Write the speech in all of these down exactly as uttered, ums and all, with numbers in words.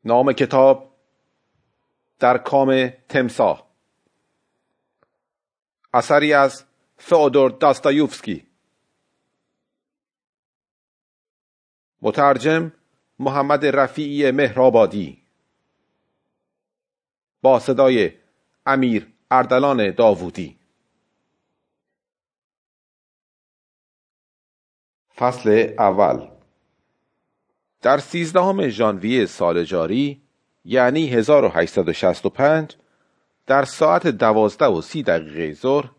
نام کتاب در کام تمساح، اثری از فئودور داستایوفسکی، مترجم محمد رفیعی مهرآبادی، با صدای امیر اردلان داوودی. فصل اول. در سیزدهم ژانویه سال جاری، یعنی هزار و هشتصد و شصت و پنج، در ساعت دوازده و سی دقیقه ظهر،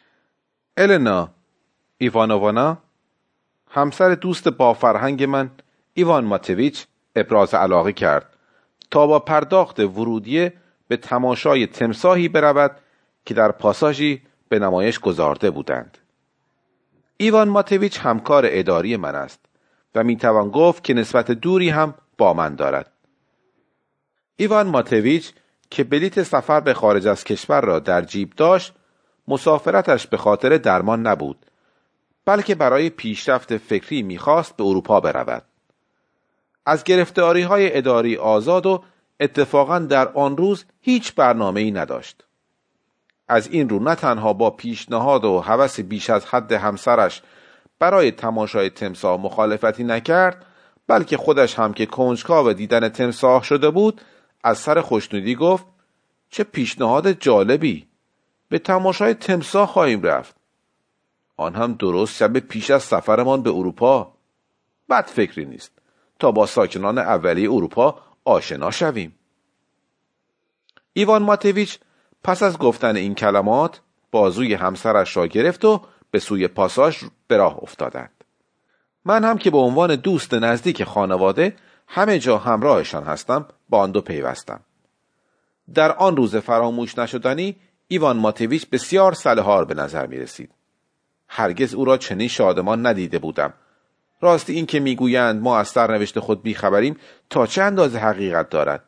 النا ایوانووانا، همسر دوست با فرهنگ من ایوان ماتویچ، ابراز علاقه کرد تا با پرداخت ورودیه به تماشای تمساحی برود که در پاساژی به نمایش گذارده بودند. ایوان ماتویچ همکار اداری من است و میتوان گفت که نسبت دوری هم با من دارد. ایوان ماتویچ که بلیت سفر به خارج از کشور را در جیب داشت، مسافرتش به خاطر درمان نبود، بلکه برای پیشرفت فکری میخواست به اروپا برود. از گرفتاری‌های اداری آزاد و اتفاقاً در آن روز هیچ برنامه‌ای نداشت. از این رو نه تنها با پیشنهاد و هوس بیش از حد همسرش برای تماشای تمساح مخالفتی نکرد، بلکه خودش هم که کنجکاو دیدن تمساح شده بود، از سر خوشنودی گفت: چه پیشنهاد جالبی، به تماشای تمساح خواهیم رفت، آن هم درست شب پیش از سفرمان به اروپا. بد فکری نیست تا با ساکنان اولیه اروپا آشنا شویم. ایوان ماتویچ پس از گفتن این کلمات بازوی همسرش را گرفت و به سوی پاساژ به راه افتادند. من هم که به عنوان دوست نزدیک خانواده همه جا همراهشان هستم، با آن دو پیوستم. در آن روز فراموش نشدنی ایوان ماتویچ بسیار صلح‌آور به نظر می رسید. هرگز او را چنین شادمان ندیده بودم. راستی این که میگویند ما از سرنوشت خود بیخبریم تا چه اندازه حقیقت دارد.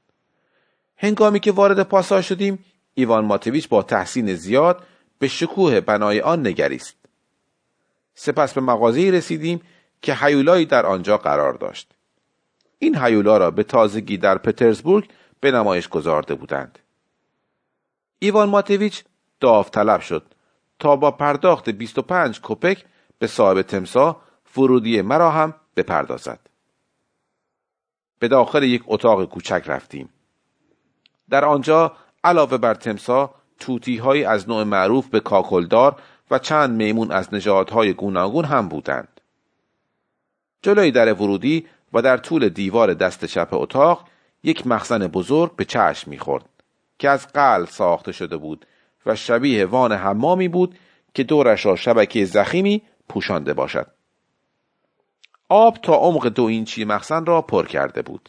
هنگامی که وارد پاساژ شدیم، ایوان ماتویچ با تحسین زیاد به شکوه بنای آن نگریست. سپس به مغازه‌ای رسیدیم که هیولایی در آنجا قرار داشت. این هیولا را به تازگی در پترزبورگ به نمایش گذارده بودند. ایوان ماتویچ داوطلب شد تا با پرداخت بیست و پنج کپک به صاحب تمساح ورودی مرا هم بپردازد. به داخل یک اتاق کوچک رفتیم. در آنجا علاوه بر تمساح، طوطی‌هایی از نوع معروف به کاکلدار و چند میمون از نژادهای گوناگون هم بودند. جلوی در ورودی و در طول دیوار دست چپ اتاق یک مخزن بزرگ به چشم می‌خورد که از قل ساخته شده بود و شبیه وان حمامی بود که دورش را شبکه ضخیمی پوشانده باشد. آب تا عمق دو اینچی مخزن را پر کرده بود.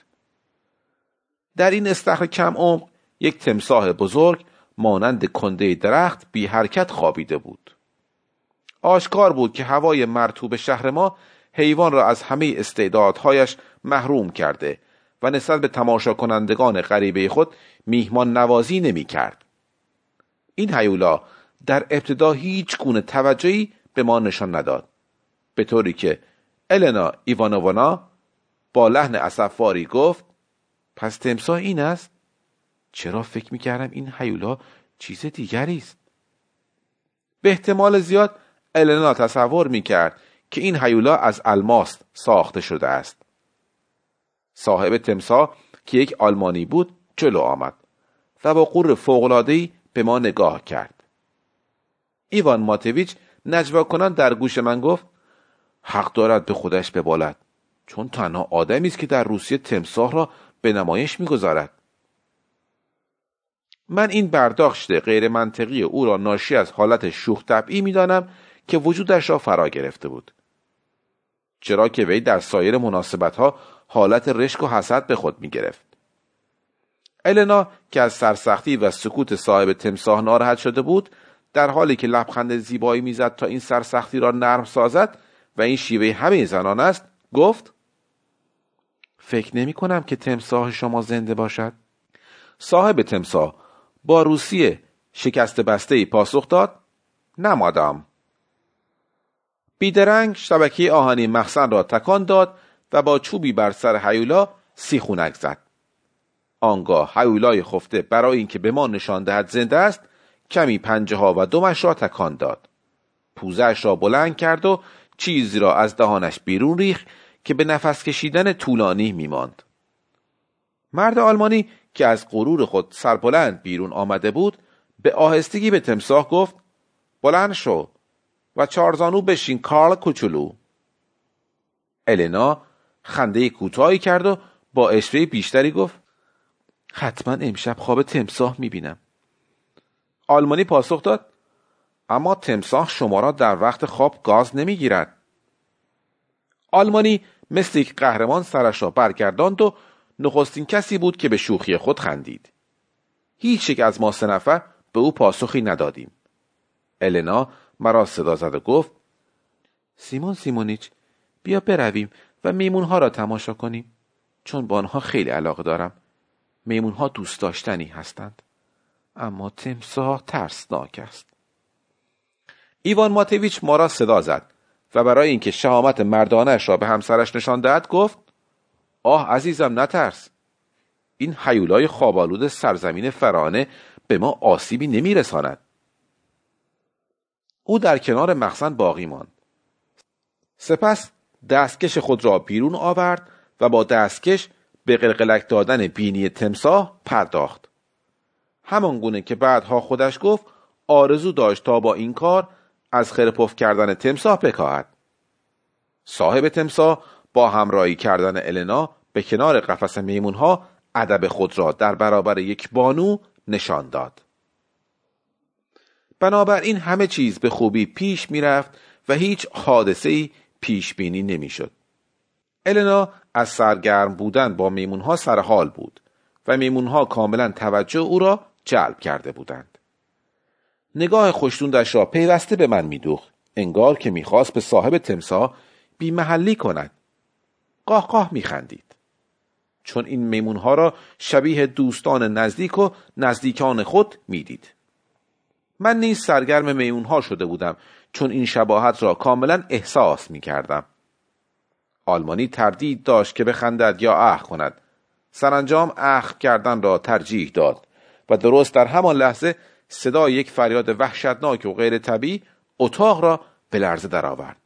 در این استخر کم عمق یک تمساح بزرگ مانند کنده درخت بی حرکت خوابیده بود. آشکار بود که هوای مرطوب شهر ما حیوان را از همه استعدادهایش محروم کرده و نسبت به تماشا کنندگان غریبه خود میهمان نوازی نمی کرد. این هیولا در ابتدا هیچ گونه توجهی به ما نشان نداد، به طوری که النا ایوانووانا با لحن اسفباری گفت: پس تمساح این است؟ چرا فکر می‌کردم این هیولا چیز دیگری است؟ به احتمال زیاد النا تصور می‌کرد که این هیولا از الماس ساخته شده است. صاحب تمساح که یک آلمانی بود جلو آمد و با غرور فوق‌العاده‌ای به ما نگاه کرد. ایوان ماتویچ نجوا کنان در گوش من گفت: حق دارد به خودش ببالد، چون تنها آدمی است که در روسیه تمساح را به نمایش می‌گذارد. من این برداشت غیر منطقی او را ناشی از حالت شوخ طبعی می‌دانم که وجودش را فرا گرفته بود، چرا که وی در سایر مناسبت‌ها حالت رشک و حسد به خود می‌گرفت. النا که از سرسختی و سکوت صاحب تمساح ناراحت شده بود، در حالی که لبخند زیبایی می‌زد تا این سرسختی را نرم سازد و این شیوه همه زنان است، گفت: فکر نمی کنم که تمساح شما زنده باشد. صاحب تمساح با روسیه شکست بسته‌ای پاسخ داد: نه مادام. بیدرنگ شبکه آهنی مخزن را تکان داد و با چوبی بر سر هیولا سیخونک زد. آنگاه هیولای خفته برای اینکه به ما نشان دهد زنده است کمی پنجه ها و دمش را تکان داد. پوزش را بلند کرد و چیزی را از دهانش بیرون ریخت که به نفس کشیدن طولانی میماند. مرد آلمانی که از غرور خود سربلند بیرون آمده بود به آهستگی به تمساح گفت بلند شو و چارزانو بشین کارل کوچولو. النا خنده کوتاهی کرد و با اشوه بیشتری گفت حتما امشب خواب تمساح میبینم. آلمانی پاسخ داد اما تمساح شما را در وقت خواب گاز نمیگیرد. آلمانی مثل یک قهرمان سرش را برگرداند و نخستین کسی بود که به شوخی خود خندید. هیچ یک از ما سه نفر به او پاسخی ندادیم. النا مرا صدا زد و گفت سیمون سیمونیچ بیا برویم و میمونها را تماشا کنیم، چون با آنها خیلی علاقه دارم. میمونها دوست داشتنی هستند، اما تمساح ترسناک است. ایوان ماتویچ ما را صدا زد و برای اینکه شهامت مردانش را به همسرش نشان دهد گفت آه عزیزم نترس، این هیولای خواب‌آلود سرزمین فراعنه به ما آسیبی نمیرساند. او در کنار مخزن باقی ماند. سپس دستکش خود را بیرون آورد و با دستکش به قلقلک دادن بینی تمساح پرداخت. همان گونه که بعدها خودش گفت آرزو داشت تا با این کار از خرپف کردن تمساح بکاهد. صاحب تمساح با همراهی کردن النا به کنار قفس میمونها ادب خود را در برابر یک بانو نشان داد. بنابراین همه چیز به خوبی پیش می رفت و هیچ حادثه‌ای پیش بینی نمی شد. النا از سرگرم بودن با میمونها سر حال بود و میمونها کاملا توجه او را جلب کرده بودند. نگاه خوشتوندش را پیوسته به من می دوخت، انگار که می خواست به صاحب تمساح بی محلی کند. قاه قاه می خندید، چون این میمونها را شبیه دوستان نزدیک و نزدیکان خود می دید. من نیز سرگرم میمونها شده بودم، چون این شباهت را کاملا احساس می کردم. آلمانی تردید داشت که بخندد یا اخ کند. سرانجام اخ کردن را ترجیح داد و درست در همان لحظه صدای یک فریاد وحشتناک و غیر طبیعی اتاق را به لرزه درآورد.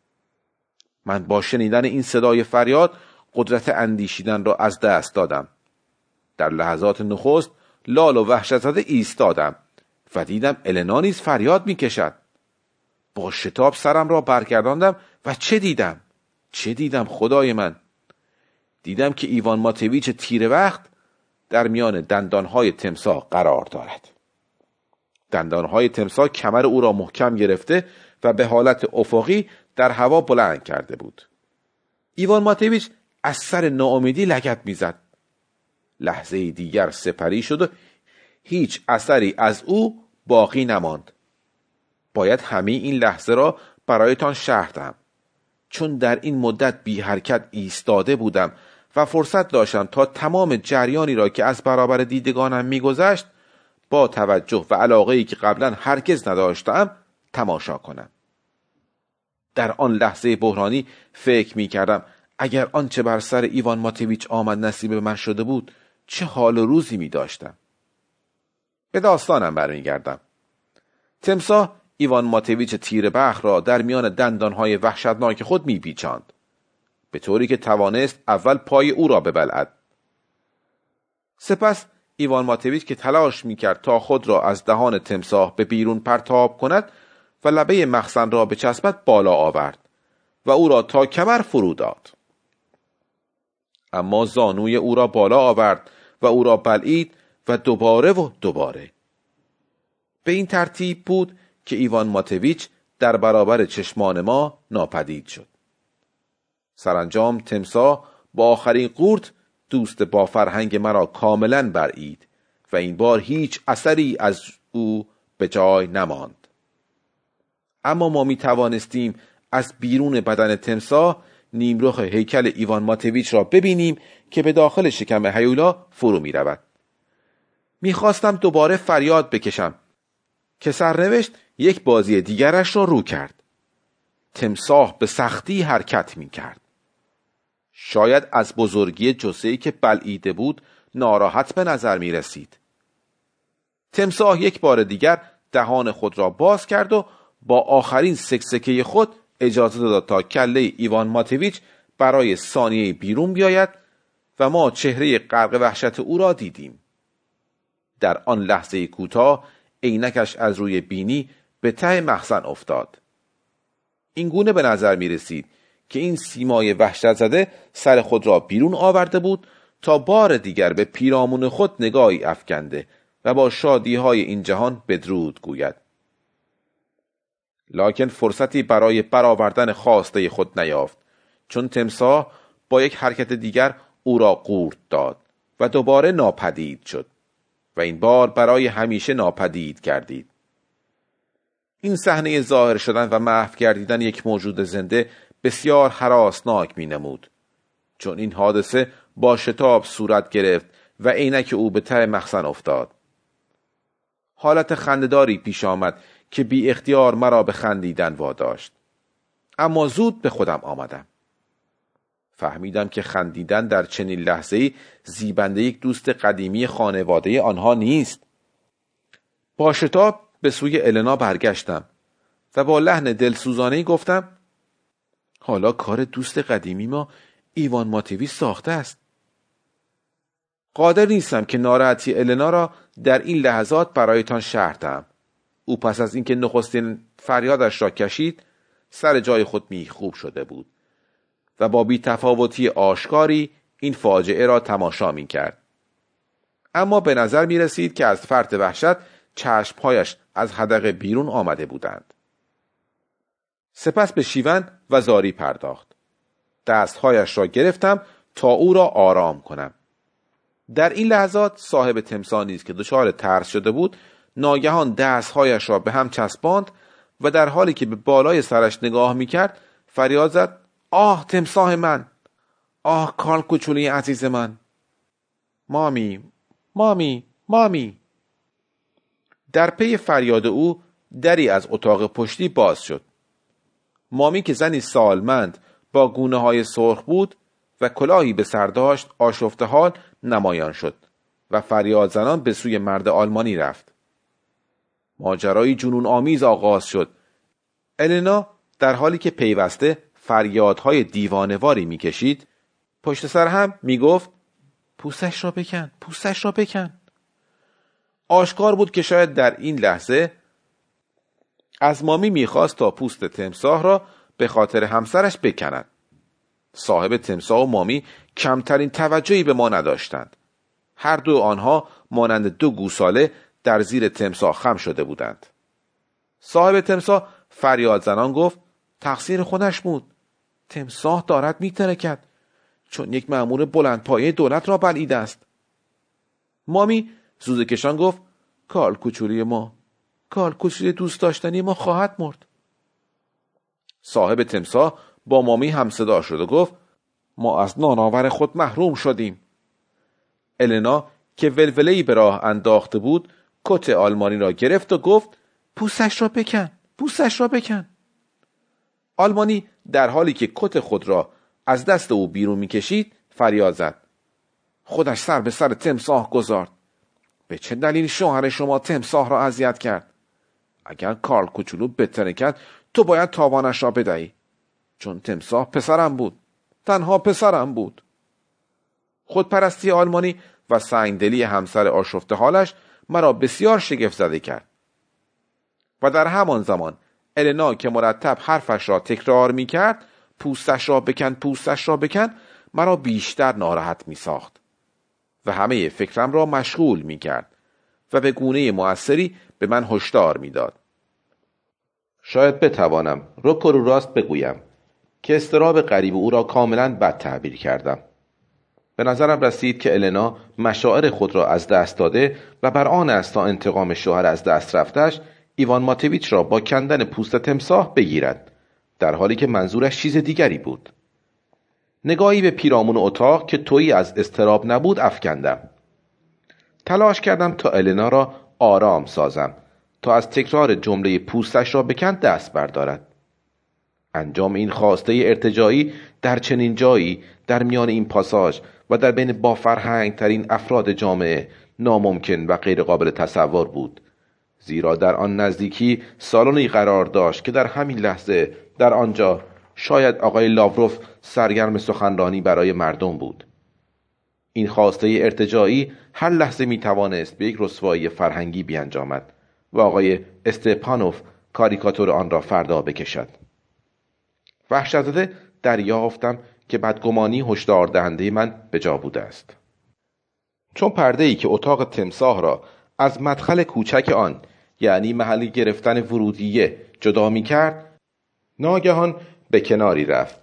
من با شنیدن این صدای فریاد قدرت اندیشیدن را از دست دادم. در لحظات نخست لال و وحشت زده ایستادم و دیدم النا نیز فریاد می‌کشد. با شتاب سرم را برگرداندم و چه دیدم؟ چه دیدم خدای من؟ دیدم که ایوان ماتویچ تیره وقت در میان دندانهای تمساح قرار دارد. دندانهای تمساح کمر او را محکم گرفته و به حالت افقی در هوا بلند کرده بود. ایوان ماتویچ از سر ناامیدی لگد میزد. لحظه دیگر سپری شد و هیچ اثری از او باقی نماند. باید همه این لحظه را برایتان شرح دهم، چون در این مدت بی حرکت ایستاده بودم و فرصت داشتم تا تمام جریانی را که از برابر دیدگانم میگذشت با توجه و علاقه‌ای که قبلا هرگز نداشتم تماشا کنم. در آن لحظه بحرانی فکر می کردم اگر آنچه بر سر ایوان ماتویچ آمد نصیب من شده بود چه حال و روزی می داشتم. به داستانم برمیگردم. تمساح ایوان ماتویچ تیره بخت را در میان دندانهای وحشتناک خود می پیچاند، به طوری که توانست اول پای او را ببلعد. سپس ایوان ماتویچ که تلاش می کرد تا خود را از دهان تمساح به بیرون پرتاب کند و لبه مخزن را به چسبت بالا آورد و او را تا کمر فرو داد. اما زانوی او را بالا آورد و او را بلعید و دوباره و دوباره. به این ترتیب بود که ایوان ماتویچ در برابر چشمان ما ناپدید شد. سرانجام تمساح با آخرین قورت دوست با فرهنگ مرا کاملا بلعید و این بار هیچ اثری از او به جای نماند. اما ما می توانستیم از بیرون بدن تمساح نیمرخ هیکل ایوان ماتویچ را ببینیم که به داخل شکم هیولا فرو می رود. می خواستم دوباره فریاد بکشم که سرنوشت یک بازی دیگرش را رو کرد. تمساح به سختی حرکت می کرد. شاید از بزرگی جثه‌ای که بلعیده بود ناراحت به نظر می رسید. تمساح یک بار دیگر دهان خود را باز کرد و با آخرین سکسکه خود اجازه داد تا کله ایوان ماتویچ برای ثانیه بیرون بیاید و ما چهره غرق وحشت او را دیدیم. در آن لحظه کوتاه عینکش از روی بینی به ته مخزن افتاد. این گونه به نظر می رسید که این سیمای وحشت زده سر خود را بیرون آورده بود تا بار دیگر به پیرامون خود نگاهی افکنده و با شادی های این جهان بدرود گوید. لکن فرصتی برای برآوردن خواسته خود نیافت، چون تمساح با یک حرکت دیگر او را قورت داد و دوباره ناپدید شد و این بار برای همیشه ناپدید گردید. این صحنه ظاهر شدن و محو گردیدن یک موجود زنده بسیار هراسناک می نمود، چون این حادثه با شتاب صورت گرفت و عینک او به ته مخزن افتاد. حالت خنده‌داری پیش آمد که بی اختیار مرا به خندیدن واداشت، اما زود به خودم آمدم. فهمیدم که خندیدن در چنین لحظه‌ای زیبنده یک دوست قدیمی خانواده آنها نیست. با شتاب به سوی النا برگشتم و با لحن دلسوزانه‌ای گفتم: حالا کار دوست قدیمی ما ایوان ماتویچ ساخته است. قادر نیستم که ناراحتی النا را در این لحظات برایتان شرح دهم. او پس از اینکه نخستین فریادش را کشید سر جای خود میخوب شده بود و با بی‌تفاوتی آشکاری این فاجعه را تماشا می‌کرد. اما به نظر می رسید که از فرط وحشت چشمهایش از حدقه بیرون آمده بودند. سپس به شیون و زاری پرداخت. دستهایش را گرفتم تا او را آرام کنم. در این لحظات صاحب تمساح نیز که دچار ترس شده بود ناگهان دستهایش را به هم چسباند و در حالی که به بالای سرش نگاه می‌کرد فریاد زد: آه تمساح من! آه کارل کوچولوی عزیز من! مامی مامی مامی! در پی فریاد او دری از اتاق پشتی باز شد. مامی که زنی سالمند با گونه های سرخ بود و کلاهی به سر داشت آشفته حال نمایان شد و فریاد زنان به سوی مرد آلمانی رفت. ماجرایی جنون آمیز آغاز شد. النا در حالی که پیوسته فریادهای دیوانه‌واری می‌کشید پشت سر هم می‌گفت: پوستش را بکن، پوستش را بکن. آشکار بود که شاید در این لحظه از مامی می‌خواست تا پوست تمساح را به خاطر همسرش بکند. صاحب تمساح و مامی کمترین توجهی به ما نداشتند. هر دو آنها مانند دو گوساله در زیر تمساح خم شده بودند. صاحب تمساح فریاد زنان گفت: تقصیر خودش بود. تمساح دارد می‌ترکد چون یک مأمور بلندپایه دولت را بلعیده است. مامی زوزه کشان گفت: کارل کوچولی ما، کارل کوچولی دوست داشتنی ما خواهد مرد. صاحب تمساح با مامی همصدا شد و گفت: ما از نانآور خود محروم شدیم. النا که ولوله‌ای به راه انداخته بود کت آلمانی را گرفت و گفت: پوستش را بکن، پوستش را بکن. آلمانی در حالی که کت خود را از دست او بیرون می‌کشید فریاد زد: خودش سر به سر تمساح گذارد. به چه دلیل شوهر شما تمساح را اذیت کرد؟ اگر کارل کوچولو بترکد تو باید تاوانش را بدهی، چون تمساح پسرم بود، تنها پسرم بود. خودپرستی آلمانی و سنگدلی همسر آشفته حالش مرا بسیار شگفت زده کرد. و در همان زمان النا که مرتب حرفش را تکرار می کرد: پوستش را بکن، پوستش را بکن، مرا بیشتر ناراحت می ساخت و همه فکرم را مشغول می کرد و به گونه مؤثری به من هشدار می داد. شاید بتوانم رک و رو راست بگویم که اضطراب غریب او را کاملا بد تعبیر کردم. به نظرم رسید که النا مشاعر خود را از دست داده و بر آن است تا انتقام شوهر از دست رفتش ایوان ماتویچ را با کندن پوست تمساح بگیرد، در حالی که منظورش چیز دیگری بود. نگاهی به پیرامون اتاق که تویی از اضطراب نبود افکندم. تلاش کردم تا النا را آرام سازم تا از تکرار جمله پوستش را بکن دست بردارد. انجام این خواسته ارتجاعی در چنین جایی در میان این پاساژ و در بین با فرهنگ ترین افراد جامعه ناممکن و غیر قابل تصور بود، زیرا در آن نزدیکی سالنی قرار داشت که در همین لحظه در آنجا شاید آقای لاوروف سرگرم سخنرانی برای مردم بود. این خواسته ارتجاعی هر لحظه می توانست به یک رسوایی فرهنگی بیانجامد و آقای استپانوف کاریکاتور آن را فردا بکشد. وحشت‌زده دریافتم که بدگمانی هشدار دهنده من به جا بوده است. چون پرده‌ای که اتاق تمساح را از مدخل کوچک آن، یعنی محل گرفتن ورودیه، جدا می کرد، ناگهان به کناری رفت.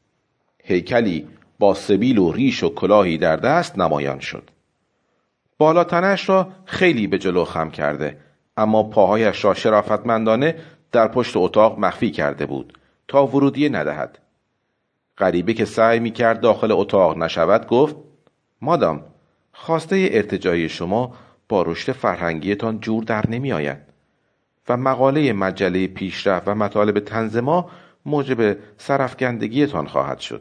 هیکلی با سبیل و ریش و کلاهی در دست نمایان شد. بالاتنش را خیلی به جلو خم کرده، اما پاهایش را شرافتمندانه در پشت اتاق مخفی کرده بود تا ورودیه ندهد. غریبه که سعی می کرد داخل اتاق نشود گفت: مادام، خواسته ارتجاعی شما با رشد فرهنگیتان جور در نمی آید و مقاله مجله پیشرفت و مطالب طنز ما موجب سرافکندگیتان خواهد شد.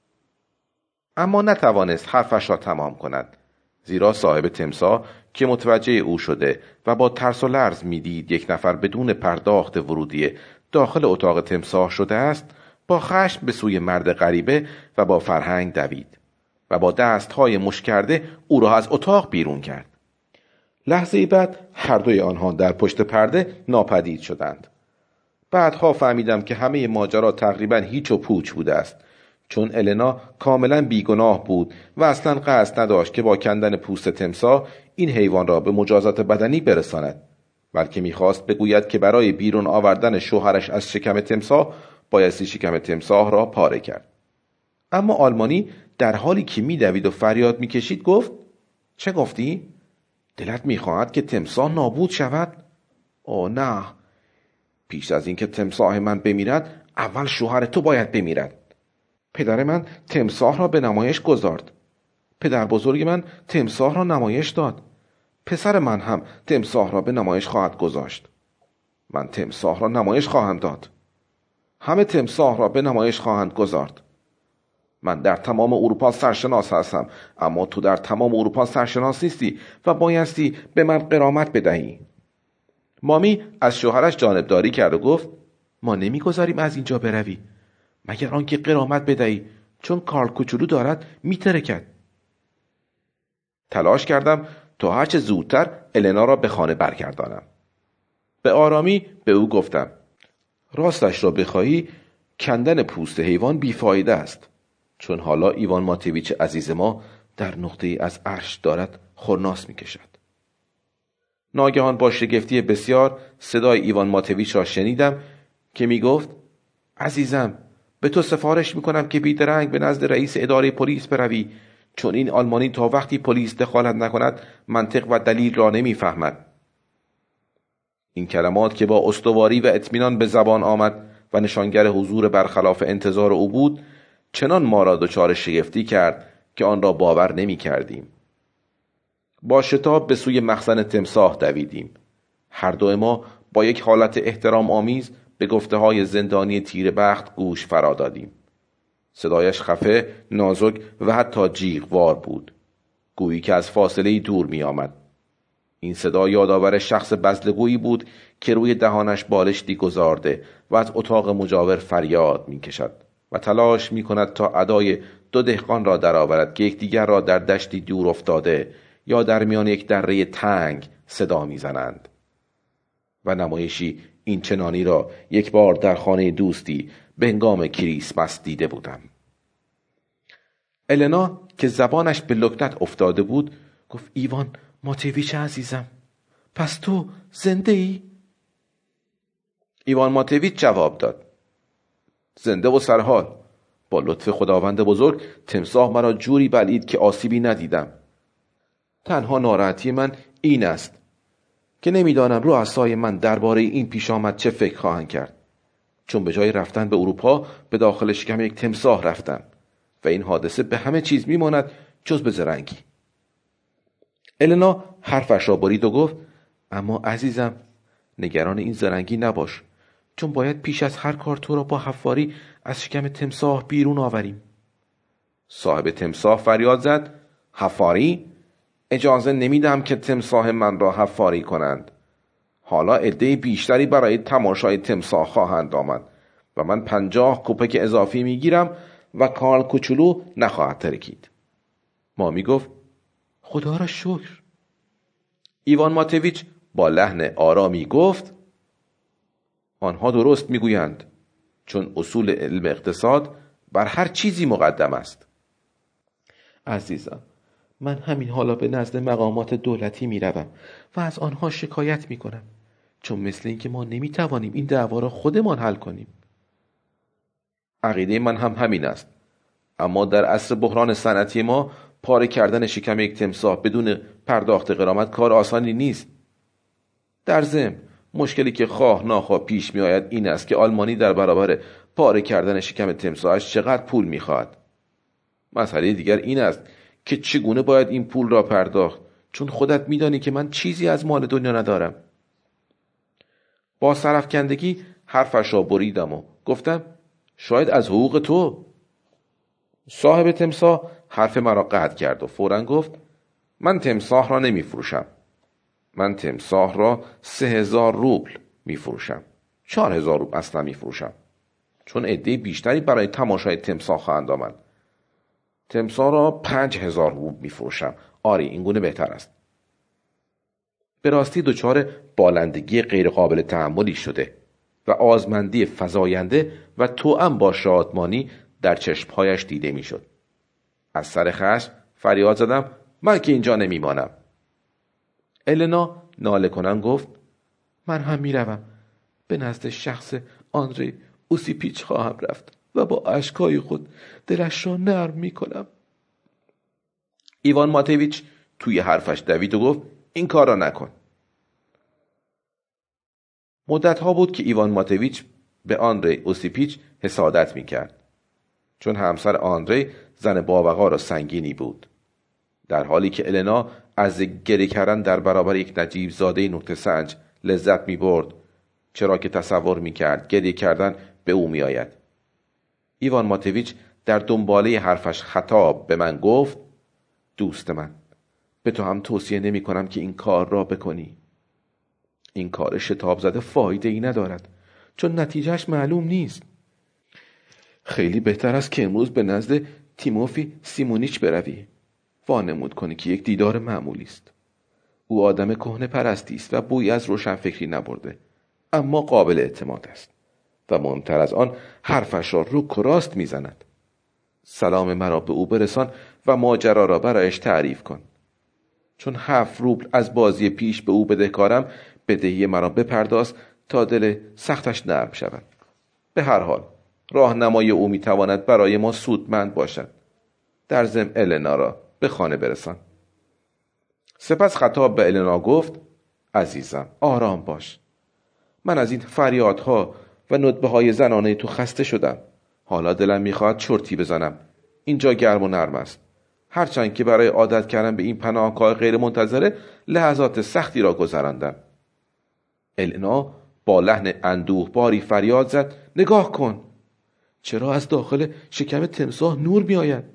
اما نتوانست حرفش را تمام کند، زیرا صاحب تمساح که متوجه او شده و با ترس و لرز میدید یک نفر بدون پرداخت ورودیه داخل اتاق تمساح شده است، با خشم به سوی مرد غریبه و با فرهنگ دوید و با دستهای مشت کرده او را از اتاق بیرون کرد. لحظه بعد هر دوی آنها در پشت پرده ناپدید شدند. بعدها فهمیدم که همه ماجرا تقریبا هیچ و پوچ بوده است، چون النا کاملا بیگناه بود و اصلا قصد نداشت که با کندن پوست تمساح این حیوان را به مجازات بدنی برساند، بلکه میخواست بگوید که برای بیرون آوردن شوهرش از شکم تمساح بایستی شکم تمساح را پاره کرد. اما آلمانی در حالی که میدوید و فریاد میکشید گفت: چه گفتی؟ دلت میخواهد که تمساح نابود شود؟ اوه نه، پیش از اینکه تمساح من بمیرد اول شوهر تو باید بمیرد. پدر من تمساح را به نمایش گذارد. پدر بزرگ من تمساح را نمایش داد. پسر من هم تمساح را به نمایش خواهد گذاشت. من تمساح را نمایش خواهم داد. همه تمساح را به نمایش خواهند گذارد. من در تمام اروپا سرشناس هستم، اما تو در تمام اروپا سرشناس نیستی و بایستی به من غرامت بدهی. مامی از شوهرش جانبداری کرد و گفت: ما نمیگذاریم از اینجا بروی مگر آنکه غرامت بدهی، چون کارل کوچولو دارد میترکد. تلاش کردم تا هرچه زودتر النا را به خانه برگردانم. به آرامی به او گفتم: راستش را بخواهی کندن پوست حیوان بیفایده است، چون حالا ایوان ماتویچ عزیز ما در نقطه‌ای از عرش دارد خرناس میکشد. ناگهان با شگفتی بسیار صدای ایوان ماتویچ را شنیدم که میگفت: عزیزم، به تو سفارش میکنم که بیدرنگ به نزد رئیس اداره پلیس بروی، چون این آلمانی تا وقتی پلیس دخالت نکند منطق و دلیل را نمیفهمد. این کلمات که با استواری و اطمینان به زبان آمد و نشانگر حضور برخلاف انتظار او بود، چنان ما را دچار شگفتی کرد که آن را باور نمی کردیم. با شتاب به سوی مخزن تمساح دویدیم. هر دو ما با یک حالت احترام آمیز به گفته های زندانی تیر بخت گوش فرا دادیم. صدایش خفه، نازک و حتی جیغوار بود، گویی که از فاصله دور می آمد. این صدا یادآور شخص بزلگویی بود که روی دهانش بالشتی گذارده و از اتاق مجاور فریاد می کشد و تلاش می کند تا ادای دو دهقان را درآورد که یکدیگر را در دشتی دور افتاده یا در میان یک دره تنگ صدا می زنند. و نمایشی این چنانی را یک بار در خانه دوستی به هنگام کریسمس دیده بودم. النا که زبانش به لکنت افتاده بود گفت: ایوان ماتویچ عزیزم، پس تو زنده ای؟ ایوان ماتویچ جواب داد: زنده و سرحال. با لطف خداوند بزرگ تمساح مرا جوری بلعید که آسیبی ندیدم. تنها ناراحتی من این است که نمیدانم رؤسای من درباره این پیش آمد چه فکر خواهند کرد، چون به جای رفتن به اروپا به داخل شکم یک تمساح رفتم و این حادثه به همه چیز میماند جز به زرنگی. النا حرفش را برید و گفت: اما عزیزم، نگران این زرنگی نباش، چون باید پیش از هر کار تو را با حفاری از شکم تمساح بیرون آوریم. صاحب تمساح فریاد زد: حفاری؟ اجازه نمیدم که تمساح من را حفاری کنند. حالا عده بیشتری برای تماشای تمساح خواهند آمد و من پنجاه کوپک اضافی میگیرم و کارل کوچولو نخواهد ترکید. مامی گفت: خدا را شکر. ایوان ماتویچ با لحن آرامی گفت: آنها درست میگویند، چون اصول علم اقتصاد بر هر چیزی مقدم است. عزیزم، من همین حالا به نزد مقامات دولتی می روم و از آنها شکایت می کنم، چون مثل این که ما نمی توانیم این دعوا را خودمان حل کنیم. عقیده من هم همین است، اما در عصر بحران صنعتی ما پاره کردن شکم یک تمساح بدون پرداخت غرامت کار آسانی نیست. در ضمن مشکلی که خواه ناخواه پیش می آید این است که آلمانی در برابر پاره کردن شکم تمساحش چقدر پول می خواهد. مسئله دیگر این است که چگونه باید این پول را پرداخت، چون خودت می دانی که من چیزی از مال دنیا ندارم. با سرفکندگی حرفش را بریدم و گفتم: شاید از حقوق تو. صاحب تمساح حرف مرا قطع کرد و فوراً گفت: من تمساح را نمی فروشم. من تمساح را سه هزار روبل می فروشم. چهار هزار روبل اصلا می فروشم، چون عده بیشتری برای تماشای تمساح خواهند آمد. تمساح را پنج هزار روبل می فروشم. آری، این گونه بهتر است. به راستی دچار بالندگی غیر قابل تحملی شده و آزمندی فزاینده و توأم با شادمانی در چشمهایش دیده می شد. از سر خشم فریاد زدم: من که اینجا نمی مانم. النا ناله کنان گفت: من هم می روم. به نزد شخص آندری اوسیپیچ خواهم رفت و با اشکای خود دلش را نرم می کنم. ایوان ماتویچ توی حرفش دوید و گفت: این کار را نکن. مدت ها بود که ایوان ماتویچ به آندری اوسیپیچ حسادت می کرد، چون همسر آندری زن باوقار و سنگینی بود، در حالی که النا از گریه کردن در برابر یک نجیب زاده نکته سنج لذت می برد، چرا که تصور می کرد گریه کردن به او می آید. ایوان ماتویچ در دنباله حرفش خطاب به من گفت: دوست من، به تو هم توصیه نمی کنم که این کار را بکنی. این کار شتاب زده فایده ای ندارد، چون نتیجهش معلوم نیست. خیلی بهتر است که امروز به نزد تیموفی سیمونیچ بروی، وانمود کنی که یک دیدار معمولی است. او آدم کهنه پرستی است و بویی از روشنفکری نبرده، اما قابل اعتماد است و مهمتر از آن حرفش را رک و راست میزند. سلام مرا به او برسان و ماجرا را برایش تعریف کن. چون هفت روبل از بازی پیش به او بدهکارم، بدهی مرا بپرداز تا دل سختش نرم شود. به هر حال راهنمای او میتواند برای ما سودمند باشد. در ضمن النا را به خانه برسان. سپس خطاب به النا گفت: عزیزم، آرام باش. من از این فریادها و ندبه های زنانه تو خسته شدم. حالا دلم میخواهد چرتی بزنم. اینجا گرم و نرم است. هرچند که برای عادت کردن به این پناهگاه غیر منتظره لحظات سختی را گذراندم. النا با لحن اندوه باری فریاد زد: نگاه کن، چرا از داخل شکم تمساح نور می آید؟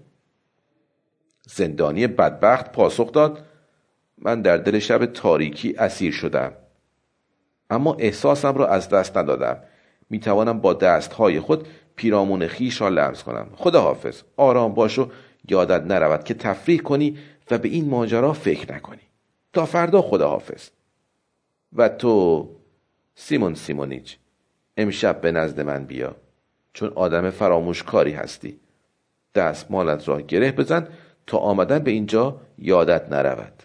زندانی بدبخت پاسخ داد: من در دل شب تاریکی اسیر شدم، اما احساسم را از دست ندادم. می توانم با دستهای خود پیرامون خیش را لمس کنم. خدا حافظ. آرام باش و یادت نرود که تفریح کنی و به این ماجرا فکر نکنی. تا فردا. خدا حافظ. و تو سیمون سیمونیچ، امشب به نزد من بیا، چون آدم فراموشکاری هستی. دستمالت را گره بزن تا آمدن به اینجا یادت نرود.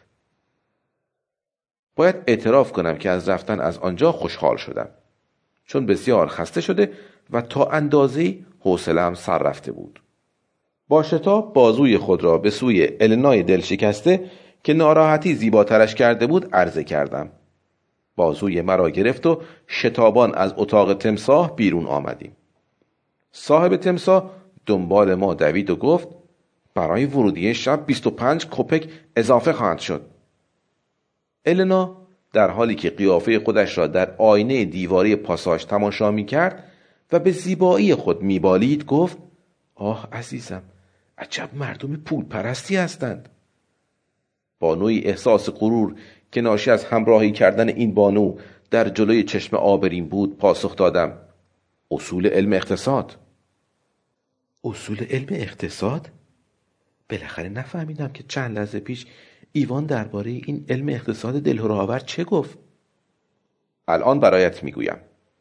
باید اعتراف کنم که از رفتن از آنجا خوشحال شدم، چون بسیار خسته شده و تا اندازه‌ای حوصله‌ام سر رفته بود. با شتاب بازوی خود را به سوی النای دل شکسته که ناراحتی زیباترش کرده بود عرضه کردم. بازوی مرا گرفت و شتابان از اتاق تمساح بیرون آمدیم. صاحب تمساح دنبال ما دوید و گفت: برای ورودی شب بیست و پنج کوپک اضافه خواهد شد. النا در حالی که قیافه خودش را در آینه دیواری پاساژ تماشا می کرد و به زیبایی خود می بالید گفت: آه عزیزم، عجب مردم پول پرستی هستند. با نوعی احساس غرور که ناشی از همراهی کردن این بانو در جلوی چشم آبرین بود پاسخ دادم: اصول علم اقتصاد. اصول علم اقتصاد؟ بالاخره نفهمیدم که چند لحظه پیش ایوان درباره این علم اقتصاد دلهره‌آور چه گفت. الان برایت میگویم.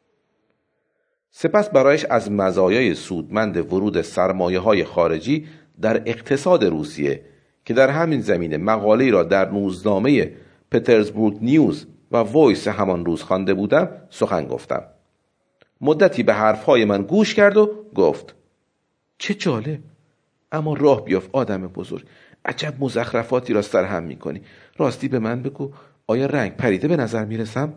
سپس برایش از مزایای سودمند ورود سرمایه‌های خارجی در اقتصاد روسیه که در همین زمینه مقاله‌ای را در روزنامه پترزبورگ نیوز و وایس همان روز خوانده بودم سخن گفتم. مدتی به حرفهای من گوش کرد و گفت: چه جالب، اما راه بیافت آدم بزرگ، عجب مزخرفاتی را سرهم میکنی. راستی به من بگو، آیا رنگ پریده به نظر میرسم؟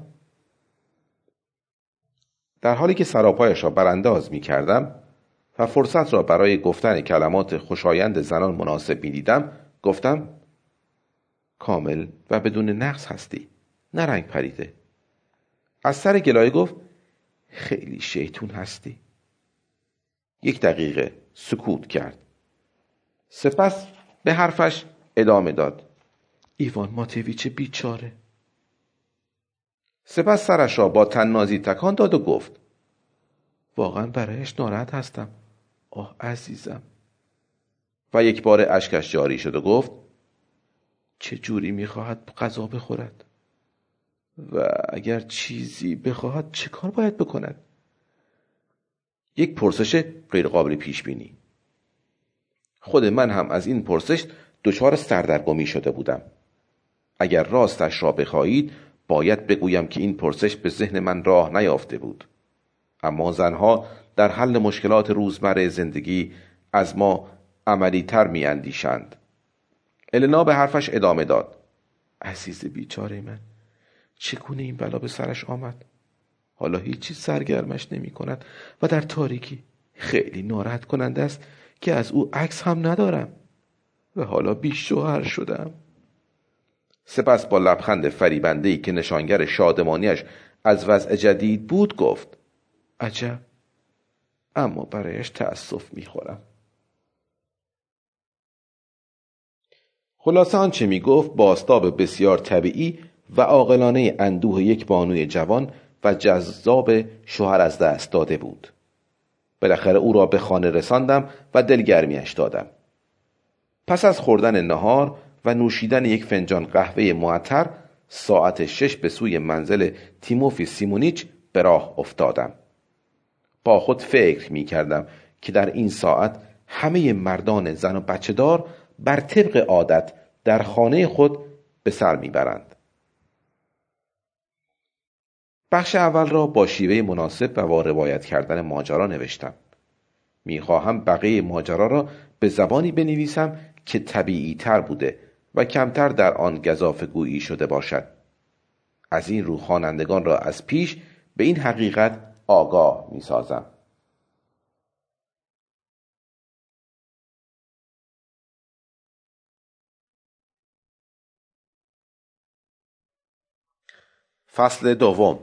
در حالی که سراپایش را برانداز میکردم و فرصت را برای گفتن کلمات خوشایند زنان مناسب میدیدم گفتم: کامل و بدون نقص هستی، نه رنگ پریده. از سر گلایه گفت: خیلی شیطون هستی. یک دقیقه سکوت کرد، سپس به حرفش ادامه داد: ایوان ماتویچ بیچاره. سپس سرش را با طنازی تکان داد و گفت: واقعا برایش ناراحت هستم. آه عزیزم. و یک بار اشکش جاری شد و گفت: چه جوری میخواهد غذا بخورد؟ و اگر چیزی بخواهد چه کار باید بکند؟ یک پرسش غیرقابل پیش بینی. خود من هم از این پرسش دچار سردرگمی شده بودم. اگر راستش را بخواهید باید بگویم که این پرسش به ذهن من راه نیافته بود. اما زنها در حل مشکلات روزمره زندگی از ما عملی تر می اندیشند. النا به حرفش ادامه داد: عزیز بیچاره من، چگونه این بلا به سرش آمد؟ حالا هیچی سرگرمش نمی کند و در تاریکی. خیلی ناراحت کننده است که از او عکس هم ندارم و حالا بی شوهر شدم. سپس با لبخند فریبنده‌ای که نشانگر شادمانیش از وضع جدید بود گفت: عجب، اما برایش تأسف می‌خورم. خلاصه آنچه می‌گفت بازتاب بسیار طبیعی و عاقلانه اندوه یک بانوی جوان و جذاب شوهر از دست داده بود. بالاخره او را به خانه رساندم و دلگرمیش دادم. پس از خوردن نهار و نوشیدن یک فنجان قهوه معطر ساعت شش به سوی منزل تیموفی سیمونیچ به راه افتادم. با خود فکر می کردم که در این ساعت همه مردان زن و بچه دار بر طبق عادت در خانه خود به سر می برند. بخش اول را با شیوه مناسب و با روایت کردن ماجرا نوشتم. می خواهم بقیه ماجرا را به زبانی بنویسم که طبیعی تر بوده و کمتر در آن گزافه‌گویی شده باشد. از این رو خوانندگان را از پیش به این حقیقت آگاه می سازم. فصل دوم.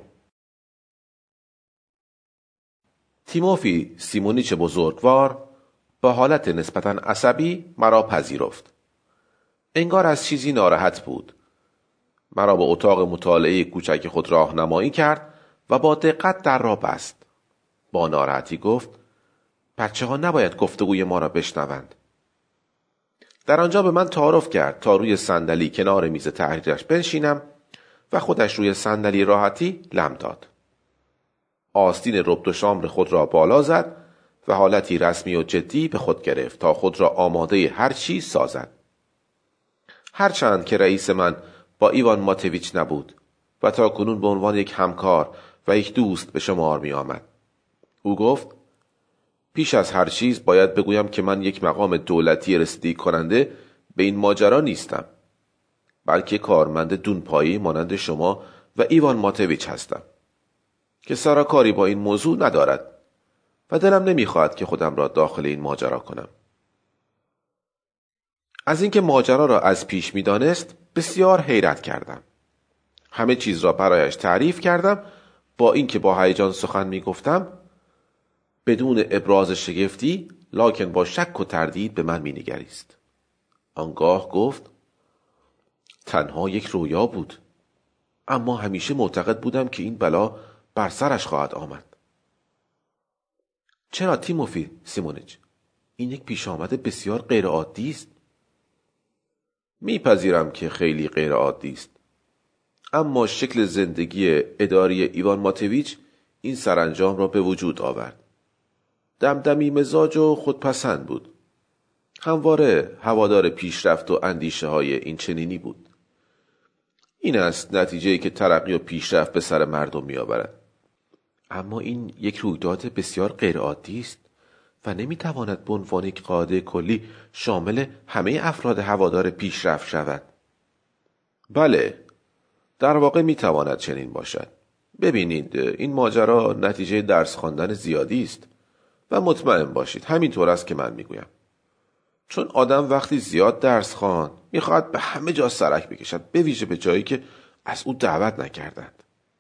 تیموفی سیمونیچ بزرگوار با حالت نسبتاً عصبی مرا پذیرفت. انگار از چیزی ناراحت بود. مرا به اتاق مطالعه کوچک خود راهنمایی کرد و با دقت در را بست. با ناراحتی گفت: بچه ها نباید گفتگوی ما را بشنوند. در آنجا به من تعارف کرد تا روی صندلی کنار میز تحریرش بنشینم و خودش روی صندلی راحتی لم داد. آستین ربط و شامر خود را بالا زد و حالتی رسمی و جدی به خود گرفت تا خود را آماده هر چیز سازد. هرچند که رئیس من با ایوان ماتویچ نبود و تا کنون به عنوان یک همکار و یک دوست به شمار می آمد. او گفت: پیش از هر چیز باید بگویم که من یک مقام دولتی رسیدگی کننده به این ماجرا نیستم، بلکه کارمند دونپایی مانند شما و ایوان ماتویچ هستم که سراکاری با این موضوع ندارد و دلم نمیخواهد که خودم را داخل این ماجرا کنم. از اینکه ماجرا را از پیش میدانست بسیار حیرت کردم. همه چیز را برایش تعریف کردم. با اینکه با هیجان سخن میگفتم بدون ابراز شگفتی لکن با شک و تردید به من مینگریست. آنگاه گفت تنها یک رویا بود، اما همیشه معتقد بودم که این بلا بر سرش خواهد آمد. چرا تیموفی سیمونیچ؟ این یک پیش آمد بسیار غیر عادی است. میپذیرم که خیلی غیر عادی است، اما شکل زندگی اداری ایوان ماتویچ این سرانجام را به وجود آورد. دمدمی مزاج و خودپسند بود. همواره هوادار پیشرفت و اندیشه های این چنینی بود. این است نتیجه‌ای که ترقی و پیشرفت به سر مردم می آورد. اما این یک رویداد بسیار غیر عادی است و نمی تواند به عنوان یک قاعده کلی شامل همه افراد هوادار پیشرفت شود. بله، در واقع می تواند چنین باشد. ببینید، این ماجرا نتیجه درس خواندن زیادی است و مطمئن باشید همینطور است که من میگویم. چون آدم وقتی زیاد درس خواند میخواهد به همه جا سرک بکشد، به ویژه به جایی که از او دعوت نکردند.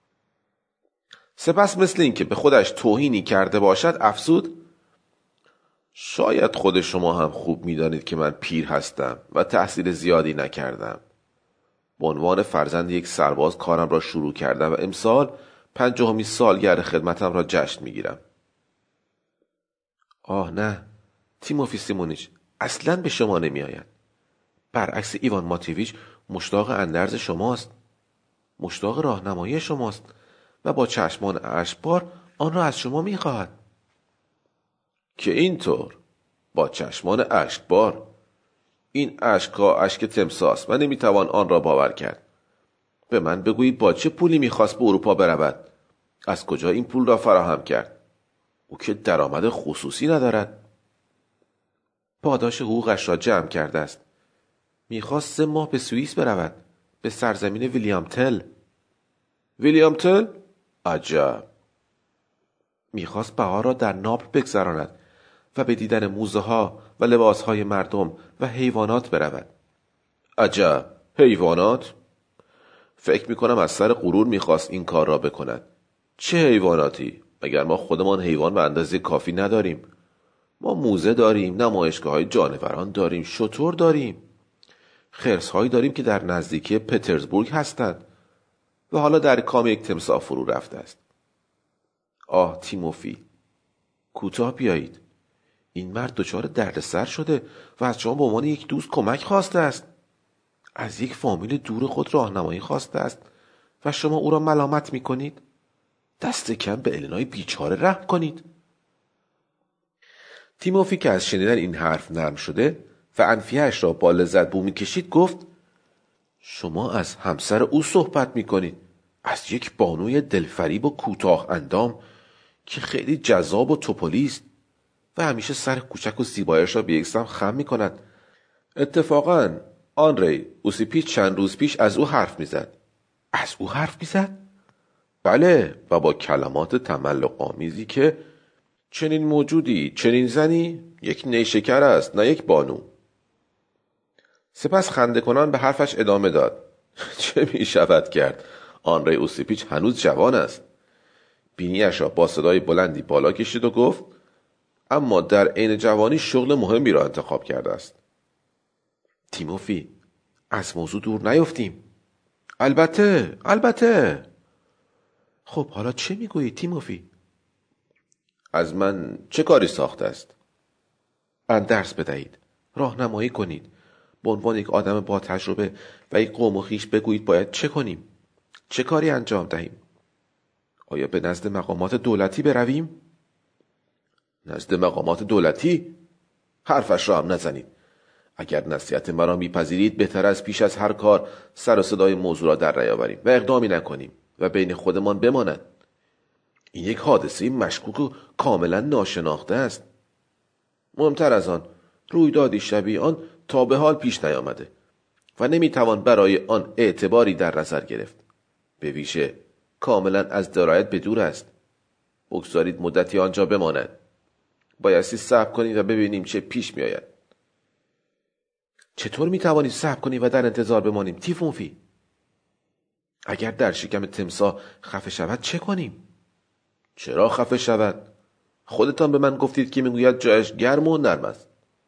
سپس مثل این که به خودش توهینی کرده باشد افزود شاید خود شما هم خوب میدانید که من پیر هستم و تحصیل زیادی نکردم. به عنوان فرزند یک سرباز کارم را شروع کردم و امسال پنجاهمین سالگرد خدمتم را جشن میگیرم. آه نه، تیموفی سیمونیچ اصلاً به شما نمی آید. برعکس ایوان ماتویچ مشتاق اندرز شماست، مشتاق راهنمایی شماست و با چشمان اشکبار آن را از شما می خواهد. که اینطور؟ با چشمان اشکبار؟ این اشکها اشک تمساست و نمی توان آن را باور کرد. به من بگویید با چه پولی می خواست به اروپا برود؟ از کجا این پول را فراهم کرد؟ او که درآمد خصوصی ندارد. پاداش حقوقش را جمع کرده است. میخواست سه ماه به سوئیس برود، به سرزمین ویلیام تل. ویلیام تل؟ عجب. میخواست بهار را در ناپل بگذراند و به دیدن موزه ها و لباس های مردم و حیوانات برود. عجب، حیوانات؟ فکر میکنم از سر غرور میخواست این کار را بکند. چه حیواناتی؟ مگر ما خودمان حیوان به اندازه کافی نداریم؟ ما موزه داریم، نمایشگاه های جانوران داریم، شتر داریم، خرس هایی داریم که در نزدیکی پترزبورگ هستند و حالا در کام یک تمساح فرو رفته است. آه تیموفی، کوتاه بیایید. این مرد دچار دردسر شده و از شما به عنوان یک دوست کمک خواسته است. از یک فامیل دور خود راهنمایی خواسته است و شما او را ملامت می کنید. دست کم به النای بیچاره رحم کنید. تیموفی که از شنیدن این حرف نرم شده و انفیه‌اش را با لذت بو می‌کشید گفت شما از همسر او صحبت می‌کنید، از یک بانوی دلفریب و کوتاه اندام که خیلی جذاب و توپلی است و همیشه سر کوچک و زیبایش را به یک سم خم می‌کند. اتفاقاً آندری اوسیپیچ چند روز پیش از او حرف می‌زد. از او حرف می‌زد؟ بله، و با کلمات تملق آمیزی که چنین موجودی، چنین زنی، یک نیشکر است نه یک بانو. سپس خنده کنان به حرفش ادامه داد. چه می شود کرد؟ آندری اوسیپیچ هنوز جوان است. بینیش را با صدای بلندی بالا کشید و گفت اما در عین جوانی شغل مهمی را انتخاب کرده است. تیموفی، از موضوع دور نیفتیم. البته، البته. خب حالا چه میگویی تیموفی؟ از من چه کاری ساخته است؟ من درس بدهید، راهنمایی کنید، به عنوان یک آدم با تجربه و یک قوم و خویش بگویید باید چه کنیم، چه کاری انجام دهیم. آیا به نزد مقامات دولتی برویم؟ نزد مقامات دولتی؟ حرفش را هم نزنید. اگر نصیحت مرا میپذیرید بهتر از پیش از هر کار سر و صدای موضوع را در نیاوریم و اقدامی نکنیم و بین خودمان بماند. این یک حادثه مشکوک و کاملا ناشناخته است. مهمتر از آن، رویدادی شبیه آن تا به حال پیش نیامده و نمیتوان برای آن اعتباری در نظر گرفت. به ویژه کاملا از درایت به دور است. بگذارید مدتی آنجا بماند. بایستی صبر کنید و ببینیم چه پیش میآید. چطور میتوانیم صبر کنیم و در انتظار بمانیم تیموفی؟ اگر در شکم تمساح خفه شود چه کنیم؟ چرا خفه شود؟ خودتان به من گفتید که میگوید جایش گرم و نرم است.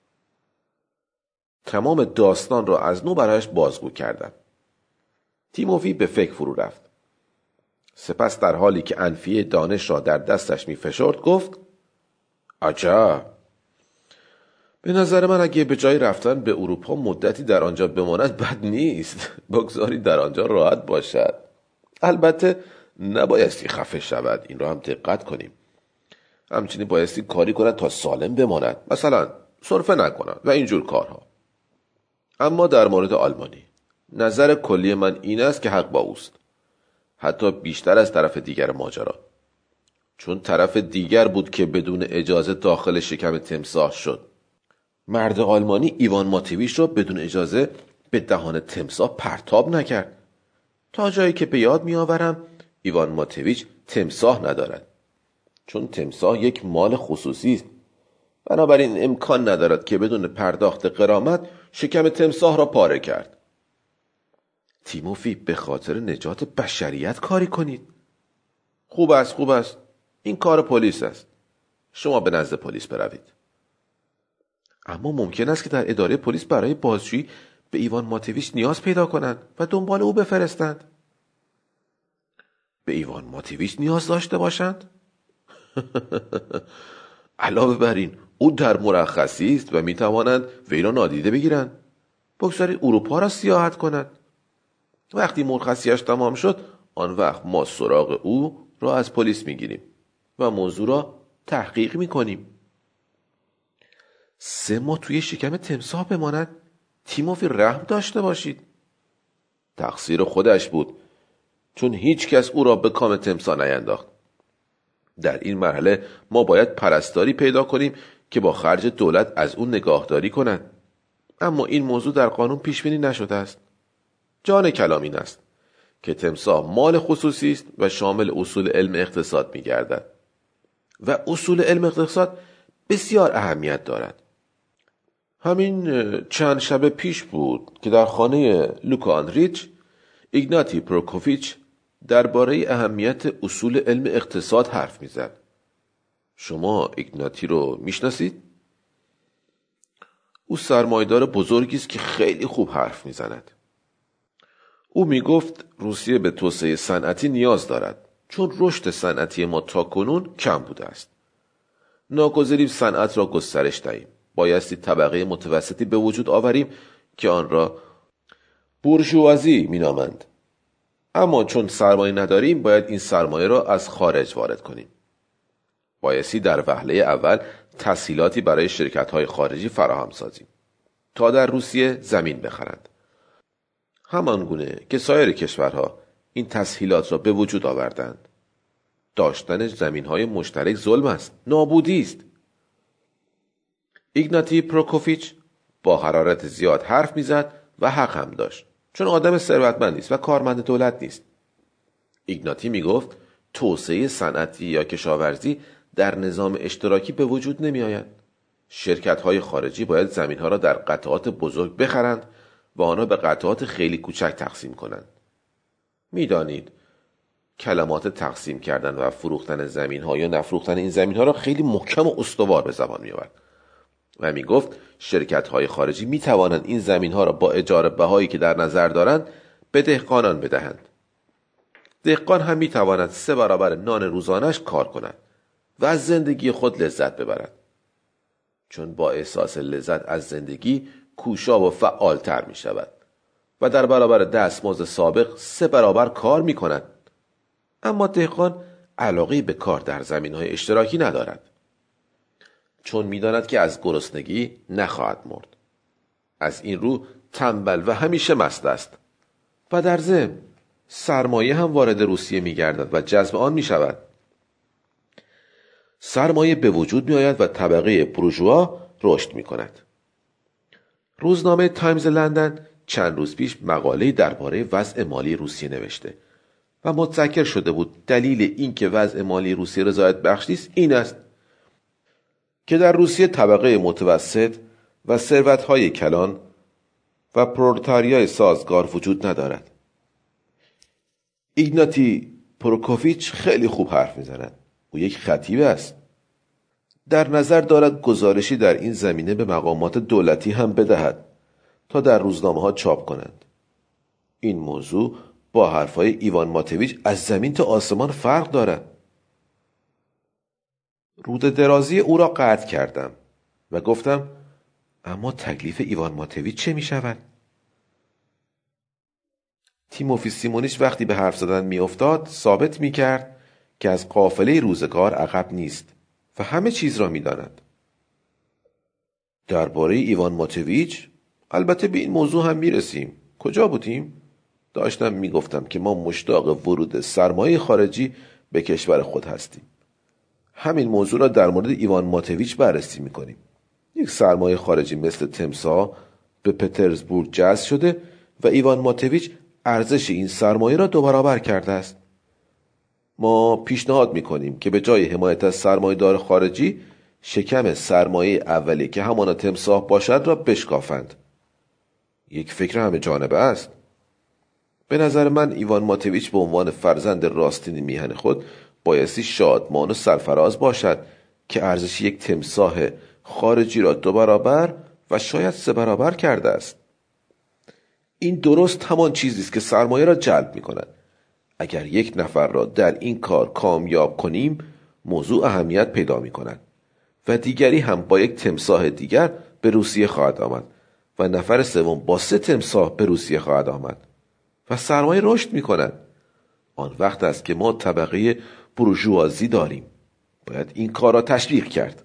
تمام داستان را از نو برایش بازگو کردم. تیموفی به فکر فرو رفت. سپس در حالی که انفیه دانش را در دستش می فشرد گفت: عجب. به نظر من اگه به جای رفتن به اروپا مدتی در آنجا بماند بد نیست. بگذارید در آنجا راحت باشد. البته نبایستی خفه شود، این را هم دقت کنیم. همچنین بایستی کاری کند تا سالم بماند، مثلا سرفه نکند و اینجور کارها. اما در مورد آلمانی نظر کلی من این است که حق با اوست، حتی بیشتر از طرف دیگر ماجرا، چون طرف دیگر بود که بدون اجازه داخل شکم تمساح شد. مرد آلمانی ایوان ماتیویچ را بدون اجازه به دهان تمساح پرتاب نکرد. تا جایی که به یاد میآورم ایوان ماتیویچ تمساح ندارد، چون تمساح یک مال خصوصی است. بنابراین امکان ندارد که بدون پرداخت غرامت شکم تمساح را پاره کرد. تیموفی، به خاطر نجات بشریت کاری کنید. خوب است، خوب است. این کار پلیس است. شما به نزد پلیس بروید. اما ممکن است که در اداره پلیس برای بازجویی به ایوان ماتیویچ نیاز پیدا کنند و دنبال او بفرستند. به ایوان ماتیویچ نیاز داشته باشند؟ علاوه بر این او در مرخصی است و میتوانند وی را نادیده بگیرند. بگذارید اروپا را سیاحت کند. وقتی مرخصیش تمام شد، آن وقت ما سراغ او را از پلیس میگیریم و موضوع را تحقیق میکنیم. سه ماه توی شکم تمساح بماند؟ تیموفی، رحم داشته باشید. تقصیر خودش بود، چون هیچ کس او را به کام تمساح نینداخت. در این مرحله ما باید پرستاری پیدا کنیم که با خرج دولت از او نگاهداری کند. اما این موضوع در قانون پیش بینی نشده است. جان کلام این است که تمساح مال خصوصی است و شامل اصول علم اقتصاد می گردد و اصول علم اقتصاد بسیار اهمیت دارد. همین چند شب پیش بود که در خانه لوکا آندریچ ایگناتی پروکوفیچ درباره اهمیت اصول علم اقتصاد حرف میزد. شما ایگناتی رو میشناسید؟ او سرمایه‌دار بزرگی است که خیلی خوب حرف میزند. او میگفت روسیه به توسعه صنعتی نیاز دارد، چون رشد صنعتی ما تاکنون کم بوده است. ناگزیریم صنعت را گسترش دهیم. بایستی طبقه متوسطی به وجود آوریم که آن را بورژوازی مینامند. اما چون سرمایه نداریم، باید این سرمایه را از خارج وارد کنیم. بایستی در وهله اول تسهیلاتی برای شرکت‌های خارجی فراهم سازیم تا در روسیه زمین بخرند. همان گونه که سایر کشورها این تسهیلات را به وجود آوردند. داشتن زمین‌های مشترک ظلم است، نابودی است. ایگناتی پروکوفیچ با حرارت زیاد حرف میزد و حق هم داشت، چون آدم ثروتمندی است و کارمند دولت نیست. ایگناتی میگفت توسعه صنعتی یا کشاورزی در نظام اشتراکی به وجود نمی آید. شرکت‌های خارجی باید زمین‌ها را در قطعات بزرگ بخرند و آنها به قطعات خیلی کوچک تقسیم کنند. میدانید کلمات تقسیم کردن و فروختن زمین‌ها یا نفروختن این زمین‌ها را خیلی محکم و استوار به زبان می‌آورد و میگفت شرکت‌های خارجی می‌توانند این زمین‌ها را با اجاره بهایی که در نظر دارند به دهقانان بدهند. دهقان هم می‌تواند سه برابر نان روزانش کار کند و از زندگی خود لذت ببرد، چون با احساس لذت از زندگی کوشا و فعالتر می شود و در برابر دستمزد سابق سه برابر کار می کند. اما دهقان علاقه به کار در زمین‌های اشتراکی ندارد، چون می داند که از گرسنگی نخواهد مرد. از این رو تنبل و همیشه مست است و در ضمن سرمایه هم وارد روسیه می گردد و جذب آن می شود. سرمایه به وجود می آید و طبقه بورژوا رشد می کند. روزنامه تایمز لندن چند روز پیش مقاله‌ای درباره وضع مالی روسیه نوشته و متذکر شده بود دلیل اینکه وضع مالی روسیه رضایت بخش نیست این است که در روسیه طبقه متوسط و ثروت‌های کلان و پرولتاریای سازگار وجود ندارد. ایگناتی پروکوفیچ خیلی خوب حرف می‌زند. او یک خطیب است. در نظر دارد گزارشی در این زمینه به مقامات دولتی هم بدهد تا در روزنامه ها چاپ کنند. این موضوع با حرفهای ایوان ماتویچ از زمین تا آسمان فرق دارد. رود درازی او را قطع کردم و گفتم اما تکلیف ایوان ماتویچ چه می شود؟ تیموفی سیمونیچ وقتی به حرف زدن می افتاد ثابت می کرد که از قافله روزگار عقب نیست و همه چیز را می داند. درباره ایوان ماتویچ البته به این موضوع هم می رسیم. کجا بودیم؟ داشتم می گفتم که ما مشتاق ورود سرمایه خارجی به کشور خود هستیم. همین موضوع را در مورد ایوان ماتویچ بررسی می کنیم. یک سرمایه خارجی مثل تمسا به پترزبورگ جذب شده و ایوان ماتویچ ارزش این سرمایه را دو برابر کرده است. ما پیشنهاد می کنیم که به جای حمایت از سرمایه دار خارجی شکم سرمایه اولی که همان تمساح باشد را بشکافند. یک فکر همه جانبه است. به نظر من ایوان ماتویچ به عنوان فرزند راستین میهن خود بایستی شادمان و سرفراز باشد که ارزش یک تمساح خارجی را دو برابر و شاید سه برابر کرده است. این درست همان چیزی است که سرمایه را جلب می کند. اگر یک نفر را در این کار کامیاب کنیم موضوع اهمیت پیدا می کند و دیگری هم با یک تمساح دیگر به روسیه خواهد آمد و نفر سوم با سه تمساح به روسیه خواهد آمد و سرمایه رشد می کند. آن وقت است که ما طبقه بورژوازی داریم. باید این کار را تشویق کرد.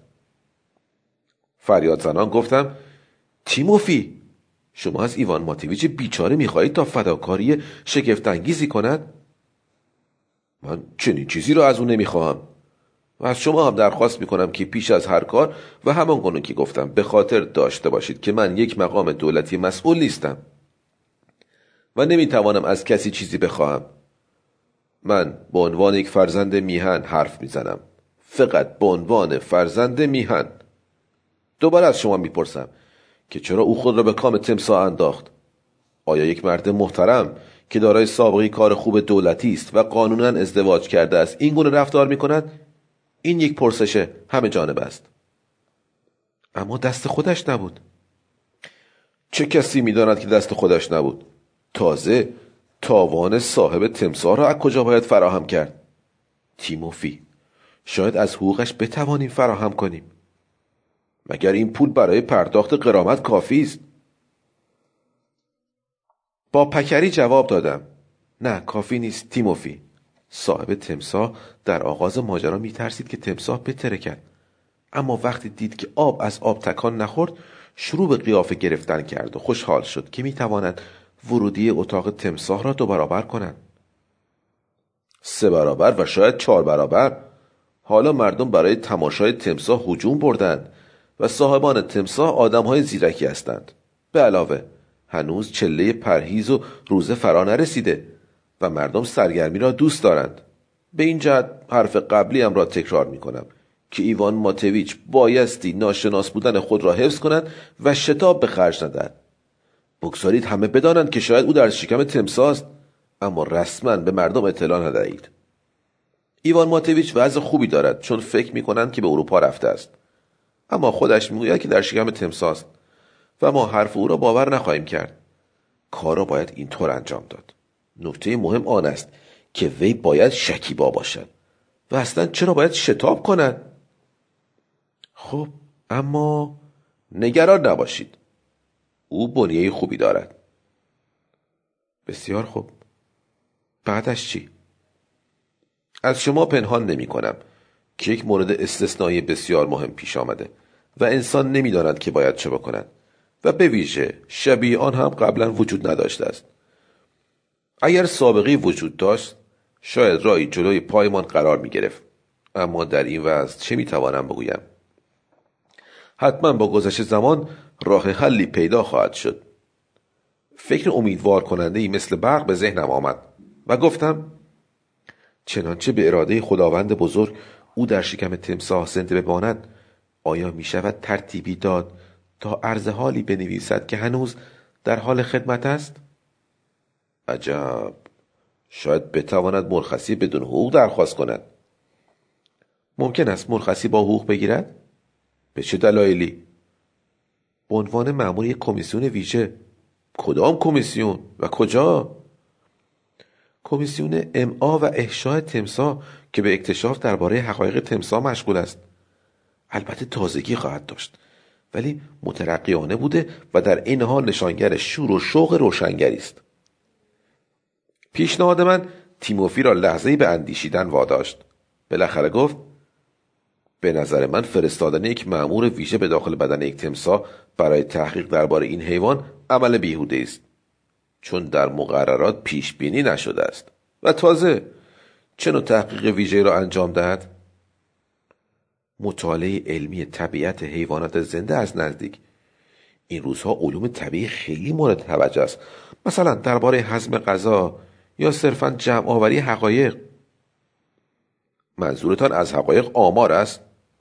فریاد زنان گفتم تیموفی، شما از ایوان ماتویچ بیچاره میخواهید تا فداکاری شگفت‌انگیزی کند؟ من چنین چیزی را از او نمیخواهم و از شما هم درخواست میکنم که پیش از هر کار و همان گونه که گفتم به خاطر داشته باشید که من یک مقام دولتی مسئول نیستم و نمیتوانم از کسی چیزی بخواهم. من به عنوان یک فرزند میهن حرف میزنم، فقط به عنوان فرزند میهن. دوباره از شما میپرسم که چرا او خود را به کام تمساح انداخت؟ آیا یک مرد محترم که دارای سابقه کار خوب دولتی است و قانونا ازدواج کرده است این گونه رفتار میکند؟ این یک پرسش همه جانب است. اما دست خودش نبود. چه کسی میداند که دست خودش نبود؟ تازه تاوان صاحب تمساح را از کجا باید فراهم کرد؟ تیموفی، شاید از حقوقش بتوانیم فراهم کنیم. مگر این پول برای پرداخت غرامت کافی است؟ با پکری جواب دادم نه کافی نیست تیموفی. صاحب تمساح در آغاز ماجرا میترسید که تمساح بترکد، اما وقتی دید که آب از آب تکان نخورد شروع به قیافه گرفتن کرد و خوشحال شد که میتواند ورودی اتاق تمساح را دو برابر کند. سه برابر و شاید چهار برابر. حالا مردم برای تماشای تمساح هجوم بردند و صاحبان تمساح آدم‌های زیرکی هستند. به علاوه هنوز چله پرهیز و روزه فرا نرسیده و مردم سرگرمی را دوست دارند. به این جهت حرف قبلی ام را تکرار می کنم که ایوان ماتویچ بایستی ناشناس بودن خود را حفظ کند و شتاب به خرج ندهد. بگذارید همه بدانند که شاید او در شکم تمساح است، اما رسما به مردم اطلاع ندهید. ایوان ماتویچ وضع خوبی دارد چون فکر می کنند که به اروپا رفته است، اما خودش میگوید که در شکم تمساح است و ما حرف او را باور نخواهیم کرد. کار را باید اینطور انجام داد. نکته مهم آن است که وی باید شکیبا باشد و اصلا چرا باید شتاب کند؟ خب اما نگران نباشید، او بنیه خوبی دارد. بسیار خوب. بعدش چی؟ از شما پنهان نمی کنم که یک مورد استثنایی بسیار مهم پیش آمده و انسان نمی داند که باید چه بکند و به ویژه شبیه آن هم قبلا وجود نداشته است. اگر سابقه وجود داشت شاید راهی جلوی پایمان قرار می گرفت، اما در این وضع چه می توانم بگویم؟ حتما با گذشت زمان راه حلی پیدا خواهد شد. فکر امیدوار کننده ای مثل برق به ذهنم آمد و گفتم چنانچه به اراده خداوند بزرگ او در شکم تمساح زنده بماند، آیا می شود ترتیبی داد تا عرض حالی بنویسد که هنوز در حال خدمت است؟ عجب، شاید بتواند مرخصی بدون حقوق درخواست کند. ممکن است مرخصی با حقوق بگیرد؟ به چه دلایلی؟ به عنوان مأمور یک کمیسیون ویژه. کدام کمیسیون و کجا؟ کمیسیون امعا و احشاء تمساح که به اکتشاف درباره حقایق تمساح مشغول است. البته تازگی خواهد داشت، ولی مترقیانه بوده و در این حال نشانگر شور و شوق روشنگری است. پیشنهاد من تیموفی را لحظه‌ای به اندیشیدن واداشت. بالاخره گفت: به نظر من فرستادن یک مأمور ویژه به داخل بدن یک تمساح برای تحقیق درباره این حیوان عمل بیهوده است، چون در مقررات پیش بینی نشده است. و تازه چه نوع تحقیق ویژه را انجام دهد؟ مطالعه علمی طبیعت حیوانات زنده از نزدیک. این روزها علوم طبیعی خیلی مورد توجه است، مثلا درباره هضم غذا یا صرفاً جمع آوری حقایق. منظورتان از حقایق آمار است؟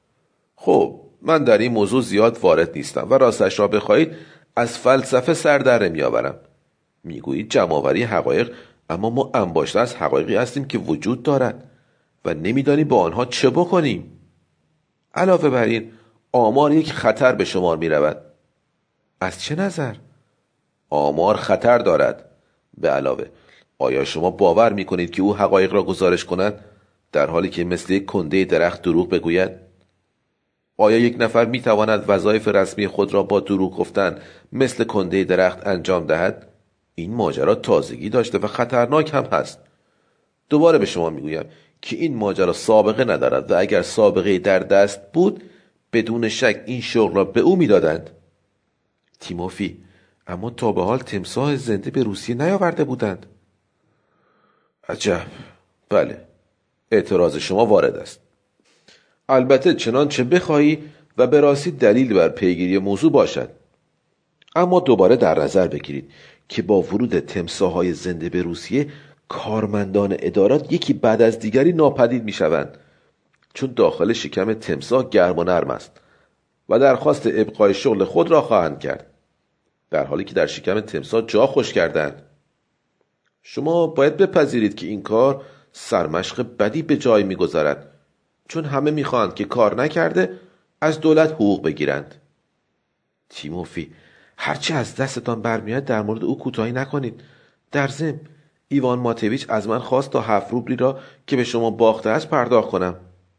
خب من در این موضوع زیاد وارد نیستم و راستش را بخواهید از فلسفه سر در نمیآورم. میگویید جمع آوری حقایق، اما ما انباشته از حقایقی هستیم که وجود دارد و نمیدانیم با آنها چه بکنیم. علاوه بر این آمار یک خطر به شمار می رود. از چه نظر؟ آمار خطر دارد. به علاوه آیا شما باور می کنید که او حقایق را گزارش کند در حالی که مثل یک کنده درخت دروغ بگوید؟ آیا یک نفر می تواند وظایف رسمی خود را با دروغ گفتن مثل کنده درخت انجام دهد؟ این ماجرا تازگی داشته و خطرناک هم هست. دوباره به شما می گویم که این ماجرا سابقه ندارد و اگر سابقه در دست بود بدون شک این شغل را به او می دادند. تیموفی، اما تا به حال تمساح زنده به روسیه نیاورده بودند. عجب. بله، اعتراض شما وارد است. البته چنانچه بخواهی و به راستی دلیل بر پیگیری موضوع باشد. اما دوباره در نظر بگیرید که با ورود تمساح‌های زنده به روسیه کارمندان ادارات یکی بعد از دیگری ناپدید می شوند، چون داخل شکم تمساح گرم و نرم است و درخواست ابقای شغل خود را خواهند کرد، در حالی که در شکم تمساح جا خوش کردند. شما باید بپذیرید که این کار سرمشق بدی به جای می‌گذارد، چون همه می‌خواهند که کار نکرده از دولت حقوق بگیرند. تیموفی، هرچه از دستتان برمیاد در مورد او کوتاهی نکنید. در ضمن ایوان ماتویچ از من خواست تا هفت روبلی را که به شما باخته است پرداخت کنم.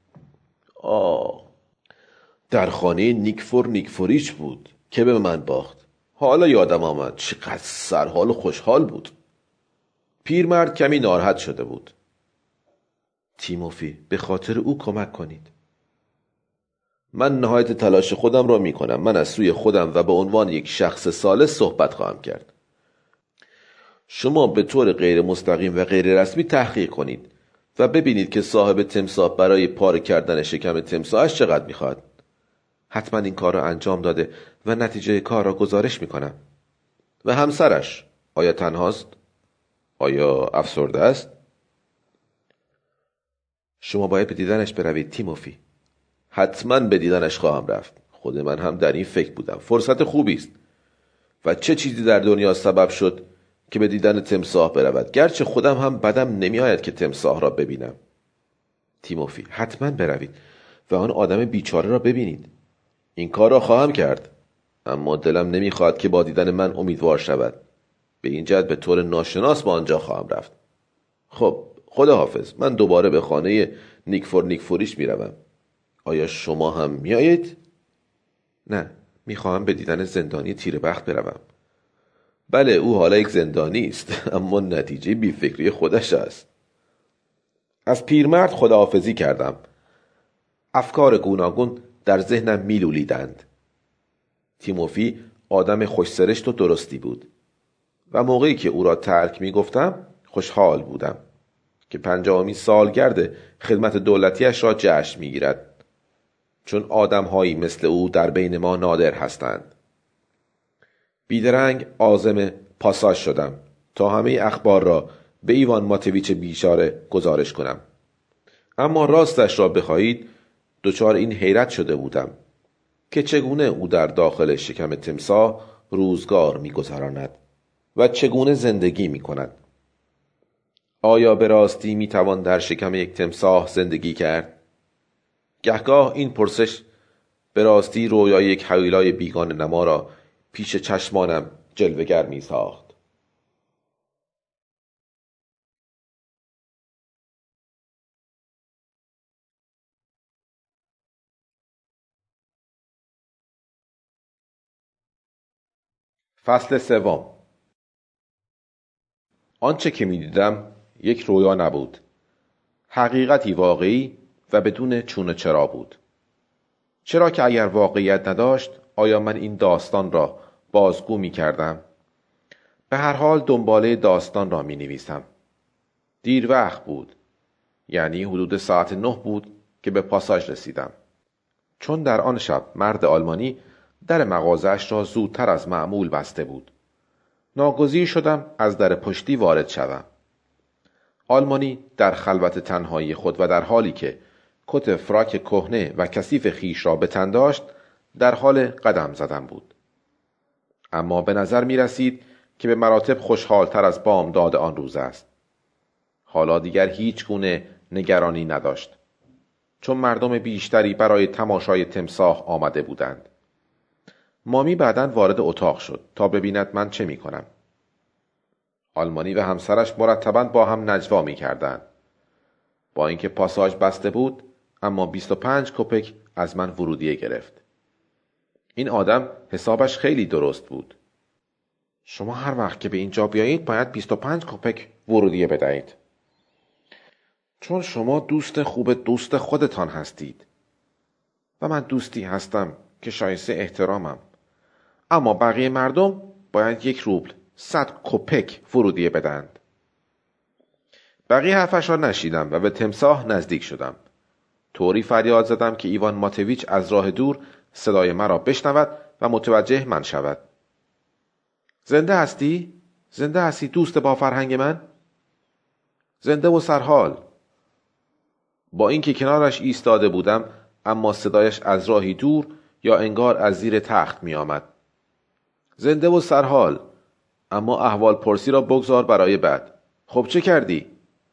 آه، در خانه نیکفور نیکفوریچ بود که به من باخت. حالا یادم آمد. چقدر سرحال و خوشحال بود. پیرمرد کمی ناراحت شده بود. تیموفی، به خاطر او کمک کنید. من نهایت تلاش خودم را می کنم. من از سوی خودم و به عنوان یک شخص صالح صحبت خواهم کرد. شما به طور غیر مستقیم و غیر رسمی تحقیق کنید و ببینید که صاحب تمساح برای پاره کردن شکم تمساحش چقدر می خواهد. حتما این کار را انجام داده و نتیجه کار را گزارش می کنم. و همسرش آیا تنهاست؟ آیا افسرده است؟ شما باید به دیدنش بروید تیموفی. حتما به دیدنش خواهم رفت. خود من هم در این فکر بودم. فرصت خوبی است. و چه چیزی در دنیا سبب شد که به دیدن تمساح برود؟ گرچه خودم هم بدم نمی آید که تمساح را ببینم. تیموفی، حتما بروید و آن آدم بیچاره را ببینید. این کار را خواهم کرد، اما دلم نمیخواد که با دیدن من امیدوار شود. به این جهت به طور ناشناس با آنجا خواهم رفت. خب، خدا حافظ. من دوباره به خانه نیکفور نیکفوریچ میروم. آیا شما هم میایید؟ نه، میخواهم به دیدن زندانی تیره بخت بروم. بله، او حالا یک زندانی است، اما نتیجه بیفکری خودش است. از پیرمرد خداحافظی کردم. افکار گوناگون در ذهنم میلولیدند. تیموفی آدم خوشسرشت و درستی بود و موقعی که او را ترک میگفتم خوشحال بودم که پنجاهمین سالگرد خدمت دولتیش را جشن میگیرد، چون آدمهایی مثل او در بین ما نادر هستند. بیدرنگ عازم پاساژ شدم تا همه اخبار را به ایوان ماتویچ بیچاره گزارش کنم. اما راستش را بخواهید دچار این حیرت شده بودم که چگونه او در داخل شکم تمساح روزگار می‌گذراند و چگونه زندگی می‌کند. آیا به راستی می‌توان در شکم یک تمساح زندگی کرد؟ گهگاه این پرسش به راستی رویای یک حویلای بیگانه نما را پیش چشمانم جلوگر می ساخت. فصل سوم. آنچه که می دیدم یک رویا نبود. حقیقتی واقعی و بدون چون و چرا بود. چرا که اگر واقعیت نداشت آیا من این داستان را بازگو می کردم؟ به هر حال دنباله داستان را می نویسم. دیر وقت بود. یعنی حدود ساعت نه بود که به پاساژ رسیدم. چون در آن شب مرد آلمانی در مغازه‌اش را زودتر از معمول بسته بود. ناگزیر شدم از در پشتی وارد شوم. آلمانی در خلوت تنهایی خود و در حالی که کت فراک کهنه و کثیف خیش را به تن داشت در حال قدم زدن بود. اما به نظر می رسید که به مراتب خوشحالتر از بامداد آن روز است. حالا دیگر هیچ گونه نگرانی نداشت. چون مردم بیشتری برای تماشای تمساح آمده بودند. مامی بعداً وارد اتاق شد تا ببیند من چه می کنم. آلمانی و همسرش مرتباً با هم نجوا می کردند. با اینکه پاساژ بسته بود اما بیست و پنج کپک از من ورودیه گرفت. این آدم حسابش خیلی درست بود. شما هر وقت که به اینجا بیایید باید بیست و پنج کپک ورودیه بدهید. چون شما دوست خوب دوست خودتان هستید و من دوستی هستم که شایسته احترامم. اما بقیه مردم باید یک روبل صد کپک ورودیه بدهند. بقیه حرفش را نشیدم و به تمساح نزدیک شدم. طوری فریاد زدم که ایوان ماتویچ از راه دور صدای مرا بشنود و متوجه من شود. زنده هستی؟ زنده هستی دوست با فرهنگ من؟ زنده و سرحال. با اینکه کنارش ایستاده بودم اما صدایش از راهی دور یا انگار از زیر تخت می آمد. زنده و سرحال. اما احوال پرسی را بگذار برای بعد. خب چه کردی؟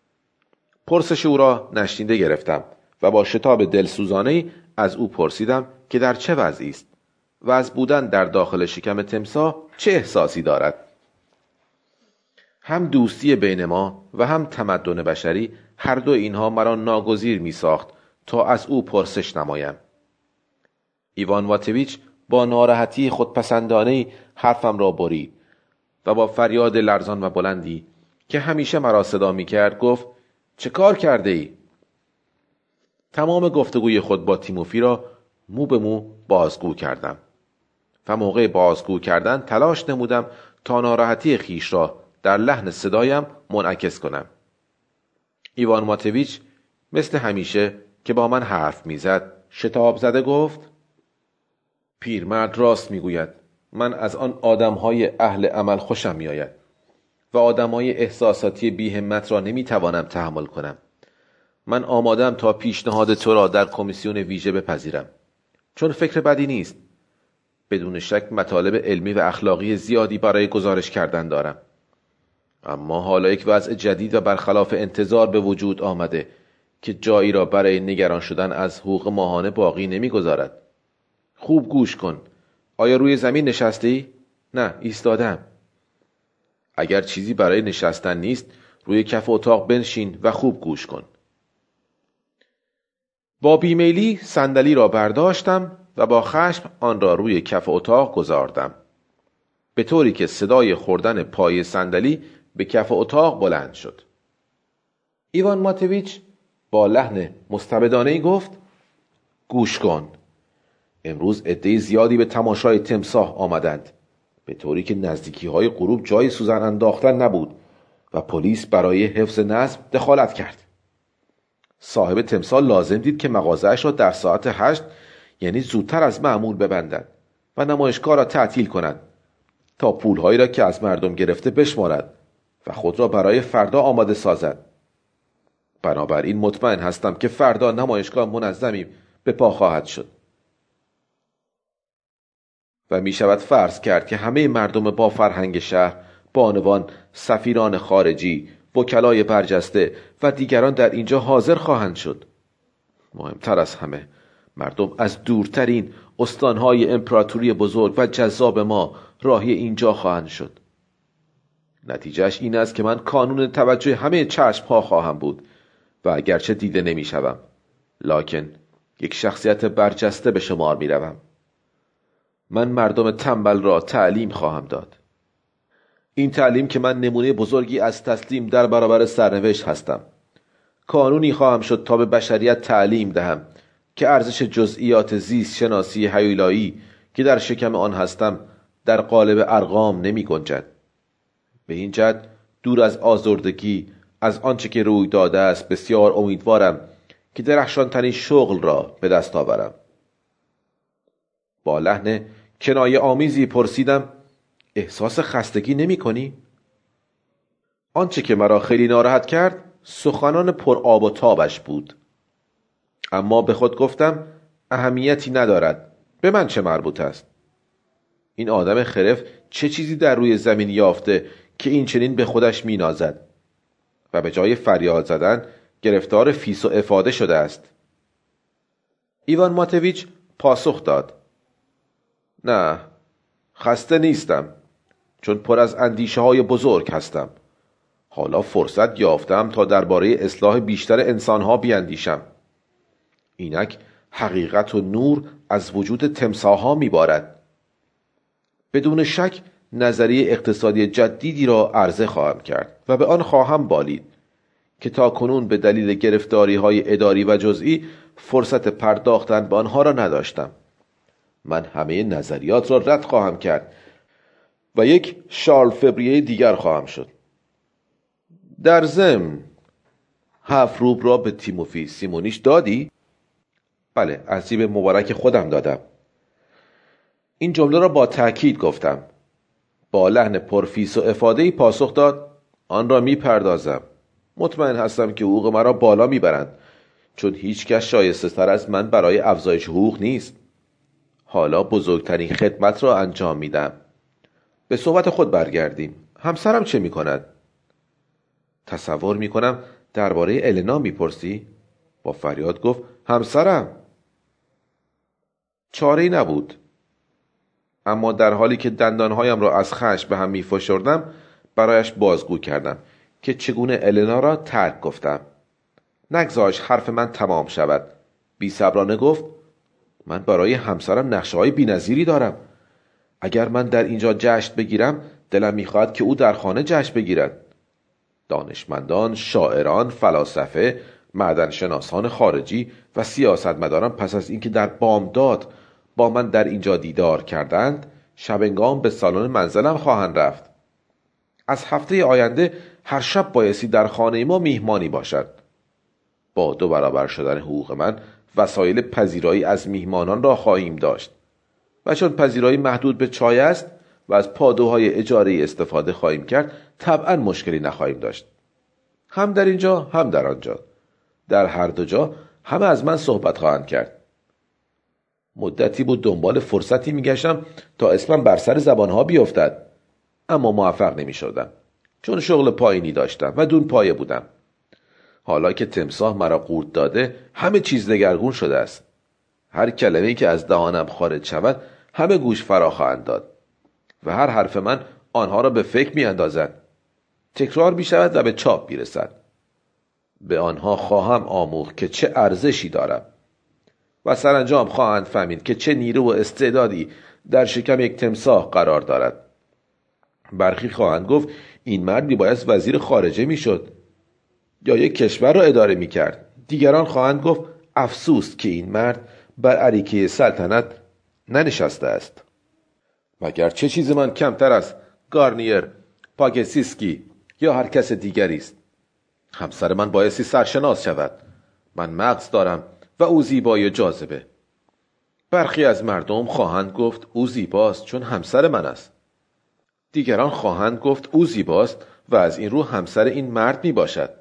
پرسش او را نشنیده گرفتم و با شتاب دلسوزانه‌ای از او پرسیدم که در چه وضعی است و از بودن در داخل شکم تمساح چه احساسی دارد. هم دوستی بین ما و هم تمدن بشری هر دو اینها مرا ناگزیر می ساخت تا از او پرسش نمایم. ایوان ماتویچ با ناراحتی خودپسندانه‌ای حرفم را برید و با فریاد لرزان و بلندی که همیشه مرا صدا می کرد گفت چه کار کرده ای؟ تمام گفتگوی خود با تیموفی را مو به مو بازگو کردم و موقع بازگو کردن تلاش نمودم تا ناراحتی خیش را در لحن صدایم منعکس کنم. ایوان ماتویچ مثل همیشه که با من حرف میزد شتاب زده گفت پیرمرد راست میگوید. من از آن آدمهای اهل عمل خوشم میآید و آدمهای احساساتی بی همت را نمیتوانم تحمل کنم. من آمادم تا پیشنهاد تو را در کمیسیون ویژه بپذیرم چون فکر بدی نیست. بدون شک مطالب علمی و اخلاقی زیادی برای گزارش کردن دارم. اما حالا یک وضع جدید و برخلاف انتظار به وجود آمده که جایی را برای نگران شدن از حقوق ماهانه باقی نمیگذارد. خوب گوش کن. آیا روی زمین نشستی؟ نه، ایستادم. اگر چیزی برای نشستن نیست روی کف اتاق بنشین و خوب گوش کن. با بیمیلی صندلی را برداشتم و با خشم آن را روی کف اتاق گذاردم به طوری که صدای خوردن پای صندلی به کف اتاق بلند شد. ایوان ماتویچ با لحن مستبدانه‌ای گفت گوش کن. امروز عده زیادی به تماشای تمساح آمدند به طوری که نزدیکی های غروب جای سوزن انداختن نبود و پلیس برای حفظ نظم دخالت کرد. صاحب تمثال لازم دید که مغازه‌اش را در ساعت هشت یعنی زودتر از معمول ببندند و نمایشگاه را تعطیل کنند تا پولهایی را که از مردم گرفته بشمارد و خود را برای فردا آماده سازد. بنابراین مطمئن هستم که فردا نمایشگاه منظمی به پا خواهد شد و می شود فرض کرد که همه مردم با فرهنگ شهر، بانوان، سفیران خارجی، وکلای برجسته و دیگران در اینجا حاضر خواهند شد. مهمتر از همه مردم از دورترین استانهای امپراتوری بزرگ و جذاب ما راهی اینجا خواهند شد. نتیجهش این است که من کانون توجه همه چشمها خواهم بود و اگرچه دیده نمی شوم، لکن یک شخصیت برجسته به شمار می روم. من مردم تنبل را تعلیم خواهم داد. این تعلیم که من نمونه بزرگی از تسلیم در برابر سرنوشت هستم. کانونی خواهم شد تا به بشریت تعلیم دهم که ارزش جزئیات زیست شناسی هیولایی که در شکم آن هستم در قالب ارقام نمی گنجد. به این جهت دور از آزردگی از آنچه که روی داده است بسیار امیدوارم که درخشانترین شغل را به دست آورم. با لحن کنایه آمیزی پرسیدم: احساس خستگی نمی کنی؟ آنچه که مرا خیلی ناراحت کرد سخنان پر آب و تابش بود. اما به خود گفتم اهمیتی ندارد، به من چه مربوط است؟ این آدم خرف چه چیزی در روی زمین یافته که این چنین به خودش می نازد و به جای فریاد زدن گرفتار فیس و افاده شده است. ایوان ماتویچ پاسخ داد: نه، خسته نیستم، چون پر از اندیشه های بزرگ هستم. حالا فرصت یافتم تا درباره اصلاح بیشتر انسانها بیاندیشم. اینک حقیقت و نور از وجود تمساحها میبارد. بدون شک نظریه اقتصادی جدیدی را عرضه خواهم کرد و به آن خواهم بالید که تا کنون به دلیل گرفتاری های اداری و جزئی فرصت پرداختن به آنها را نداشتم. من همه نظریات را رد خواهم کرد و یک شارل فبریه دیگر خواهم شد. در ضمن هفت روب را به تیموفی سیمونیش دادی؟ بله، از جیب مبارک خودم دادم. این جمله را با تأکید گفتم. با لحن پرفیس و افاده‌ای پاسخ داد: آن را می پردازم. مطمئن هستم که حقوق مرا بالا می برند، چون هیچ کس شایسته تر از من برای افزایش حقوق نیست. حالا بزرگترین خدمت را انجام می دم. به صحبت خود برگردیم. همسرم چه می کند؟ تصور می کنم درباره النا می پرسی؟ با فریاد گفت: همسرم. چاره‌ای نبود. اما در حالی که دندانهایم را از خشم به هم می فشردم برایش بازگو کردم که چگونه النا را ترک گفتم. نگذاشت حرف من تمام شود. بی صبرانه گفت: من برای همسرم نقشه‌های بی‌نظیری دارم. اگر من در اینجا جشن بگیرم دلم می‌خواهد که او در خانه جشن بگیرد. دانشمندان، شاعران، فلاسفه، معدنشناسان خارجی و سیاستمداران پس از اینکه در بامداد با من در اینجا دیدار کردند شبنگام به سالن منزلم خواهند رفت. از هفته آینده هر شب بایستی در خانه ما میهمانی باشد. با دو برابر شدن حقوق من وسایل پذیرایی از میهمانان را خواهیم داشت و چون پذیرایی محدود به چای است و از پادوهای اجاره استفاده خواهیم کرد طبعا مشکلی نخواهیم داشت. هم در اینجا هم در آنجا، در هر دو جا همه از من صحبت خواهند کرد. مدتی بود دنبال فرصتی میگشتم تا اسمم بر سر زبانها بیفتد، اما موفق نمی شدم چون شغل پایینی داشتم و دون پایه بودم. حالا که تمساح مرا قورت داده همه چیز دگرگون شده است. هر کلمه‌ای که از دهانم خارج شود همه گوش فرا خواهند داد و هر حرف من آنها را به فکر می اندازد. تکرار می شود و به چاپ می رسد. به آنها خواهم آموخت که چه ارزشی دارم و سرانجام خواهند فهمید که چه نیرو و استعدادی در شکم یک تمساح قرار دارد. برخی خواهند گفت این مردی باید وزیر خارجه می شد یا یک کشور را اداره می کرد. دیگران خواهند گفت افسوس که این مرد بر اریکه سلطنت ننشسته است. مگر چه چیز من کمتر از گارنیر، پاگسیسکی یا هر کس دیگری است. همسر من بایستی سرشناس شود. من مغز دارم و او زیبایی و جاذبه. برخی از مردم خواهند گفت او زیباست چون همسر من است. دیگران خواهند گفت او زیباست و از این رو همسر این مرد می باشد.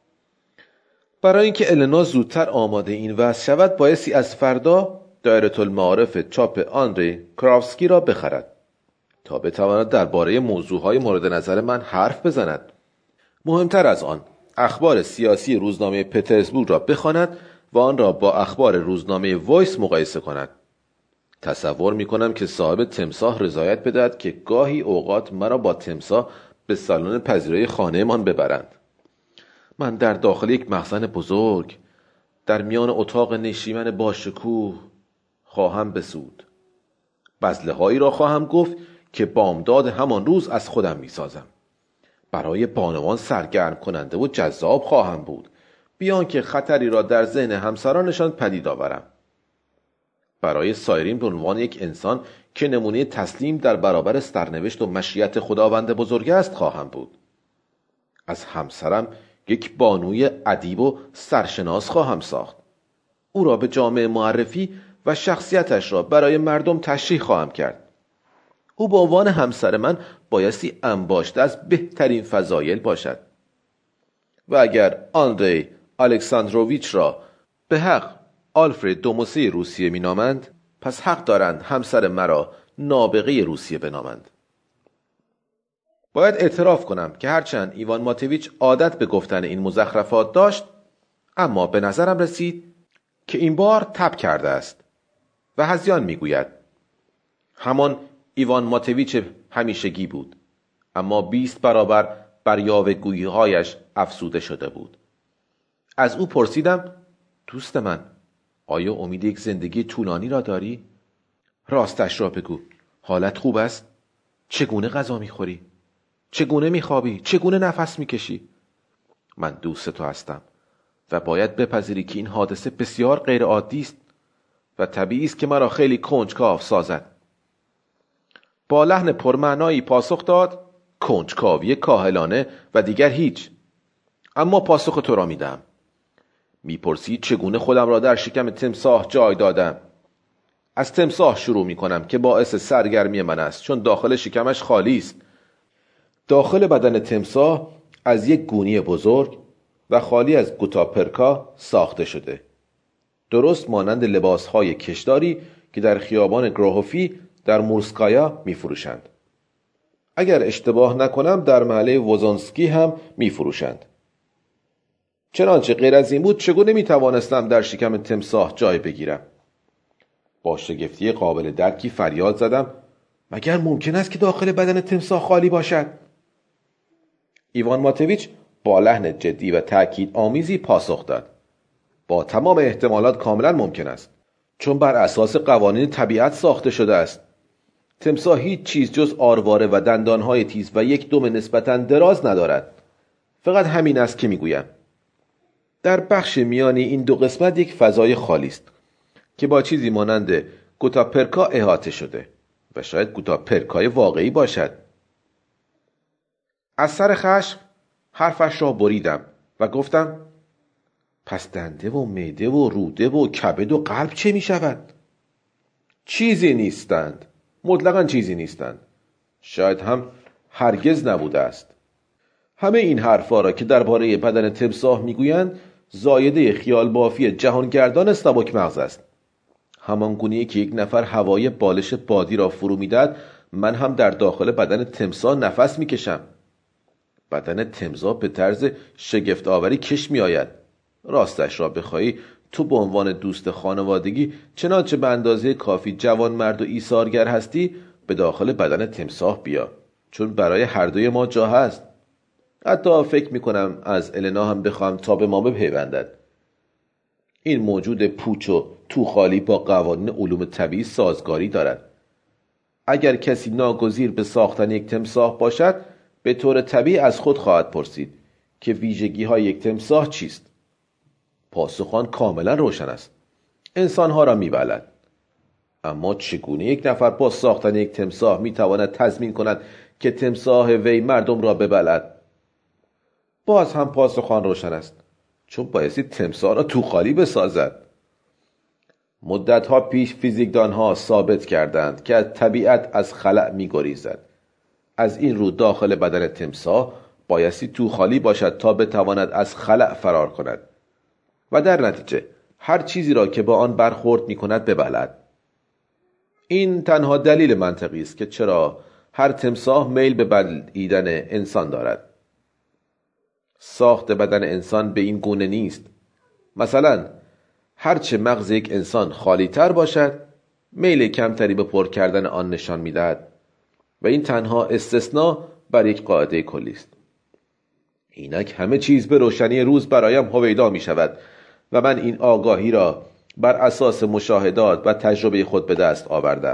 برای اینکه النا زودتر آماده این وضع شود بایستی از فردا دایره المعارف چاپ آندری کراوسکی را بخرد تا بتواند درباره موضوعهای مورد نظر من حرف بزند. مهمتر از آن اخبار سیاسی روزنامه پترزبورگ را بخواند و آن را با اخبار روزنامه وایس مقایسه کند. تصور می کنم که صاحب تمساح رضایت بدهد که گاهی اوقات مرا با تمساح به سالن پذیرایی خانه من ببرند. من در داخل یک مخزن بزرگ در میان اتاق نشیمن باشکوه خواهم بسود. بذله هایی را خواهم گفت که بامداد همان روز از خودم می سازم. برای بانوان سرگرم کننده و جذاب خواهم بود، بیان که خطری را در ذهن همسرانشان پدید آورم. برای سایرین به عنوان یک انسان که نمونه تسلیم در برابر سرنوشت و مشیت خداوند بزرگ است خواهم بود. از همسرم یک بانوی ادیب و سرشناس خواهم ساخت. او را به جامعه معرفی و شخصیتش را برای مردم تشریح خواهم کرد. او به عنوان همسر من بایستی انباشته از بهترین فضایل باشد. و اگر آندری الکساندروویچ را به حق آلفرد دوموسی روسیه می نامند، پس حق دارند همسر مرا نابغه روسیه بنامند. باید اعتراف کنم که هرچند ایوان ماتویچ عادت به گفتن این مزخرفات داشت، اما به نظرم رسید که این بار تب کرده است و هذیان می گوید. همان ایوان ماتویچ همیشگی بود، اما بیست برابر بر یاوه‌گویی هایش افزوده شده بود. از او پرسیدم: دوست من، آیا امید یک زندگی طولانی را داری؟ راستش را بگو، حالت خوب است؟ چگونه غذا میخوری؟ چگونه میخوابی؟ چگونه نفس میکشی؟ من دوست تو هستم و باید بپذیری که این حادثه بسیار غیر عادی است و طبیعی است که مرا خیلی کنجکاو سازد. با لحن پرمعنایی پاسخ داد: کنجکاوی کاهلانه و دیگر هیچ. اما پاسخ تو را میدم. میپرسی چگونه خودم را در شکم تمساح جای دادم. از تمساح شروع میکنم که باعث سرگرمی من است، چون داخل شکمش خالی است. داخل بدن تمساح از یک گونی بزرگ و خالی از گوتاپرکا ساخته شده، درست مانند لباسهای کشداری که در خیابان گروهوفی در مورسکایا میفروشند. اگر اشتباه نکنم در محله وزانسکی هم میفروشند. چنانچه غیر از این بود چگونه میتوانستم در شکم تمساح جای بگیرم؟ با شگفتی قابل درکی فریاد زدم: مگر ممکن است که داخل بدن تمساح خالی باشد؟ ایوان ماتویچ با لحن جدی و تأکید آمیزی پاسخ داد: با تمام احتمالات کاملا ممکن است، چون بر اساس قوانین طبیعت ساخته شده است. تمساح هیچ چیز جز آرواره و دندانهای تیز و یک دم نسبتاً دراز ندارد. فقط همین است که میگویم. در بخش میانی این دو قسمت یک فضای خالی است که با چیزی مانند گوتاپرکا احاطه شده و شاید گوتاپرکای واقعی باشد. از سر خشم حرفش را بریدم و گفتم: پس دنده و معده و روده و کبد و قلب چه می شود؟ چیزی نیستند. مطلقاً چیزی نیستند. شاید هم هرگز نبوده است. همه این حرفا را که درباره بدن تمساح میگویند زایده خیال بافی جهانگردان سبک مغز است. همان گونه‌ای که یک نفر هوای بالش بادی را فرو میدهد، من هم در داخل بدن تمساح نفس میکشم. بدن تمساح به طرز شگفت آوری کش میآید. راستش را بخواهی تو به عنوان دوست خانوادگی چنانچه به اندازه کافی جوان مرد و ایثارگر هستی به داخل بدن تمساح بیا، چون برای هر دوی ما جا هست. حتی فکر میکنم از النا هم بخوام تا به ما بپیوندد. این موجود پوچ و تو خالی با قوانین علوم طبیعی سازگاری دارد. اگر کسی ناگزیر به ساختن یک تمساح باشد، به طور طبیعی از خود خواهد پرسید که ویژگی های یک تمساح چیست. پاسخ آن کاملا روشن است. انسانها را میبلد. اما چگونه یک نفر با ساختن یک تمساح میتواند تضمین کند که تمساح وی مردم را ببلد؟ باز هم پاسخ آن روشن است، چون بایستی تمساح را تو خالی بسازد. مدتها پیش فیزیکدانها ثابت کردند که از طبیعت از خلأ میگریزد. از این رو داخل بدن تمساح بایستی تو خالی باشد تا بتواند از خلأ فرار کند و در نتیجه هر چیزی را که با آن برخورد میکند ببلد. این تنها دلیل منطقی است که چرا هر تمساح میل به بلعیدن انسان دارد. ساخت بدن انسان به این گونه نیست. مثلا هرچه مغز یک انسان خالی تر باشد میل کمتری به پر کردن آن نشان می‌دهد و این تنها استثناء بر یک قاعده کلی است. اینک همه چیز به روشنی روز برایم هویدا می شود و من این آگاهی را بر اساس مشاهدات و تجربه خود به دست آوردم.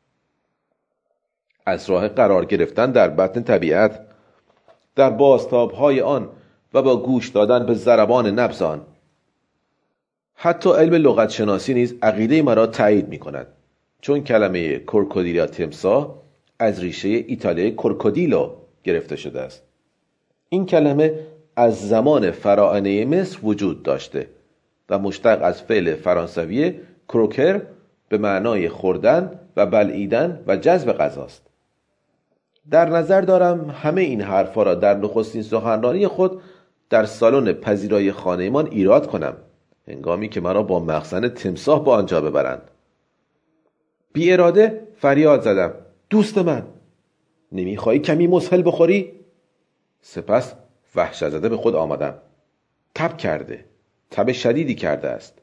از راه قرار گرفتن در بطن طبیعت، در بازتاب‌های آن و با گوش دادن به ضربان نبض آن. حتی علم لغت شناسی نیز عقیده مرا تایید می کند، چون کلمه کورکودیلا تمساح از ریشه ایتالیایی کورکودیلو گرفته شده است. این کلمه از زمان فراعنه مصر وجود داشته و مشتق از فعل فرانسوی کروکر به معنای خوردن و بلعیدن و جذب غذاست. در نظر دارم همه این حرفا را در نخستین سخنرانی خود در سالن پذیرایی خانه‌مان ایراد کنم، هنگامی که مرا با مخزن تمساح به آنجا ببرند. بی اراده فریاد زدم: دوست من، نمیخواهی کمی مسهل بخوری؟ سپس وحشت زده به خود آمدم. تب کرده، تب شدیدی کرده است.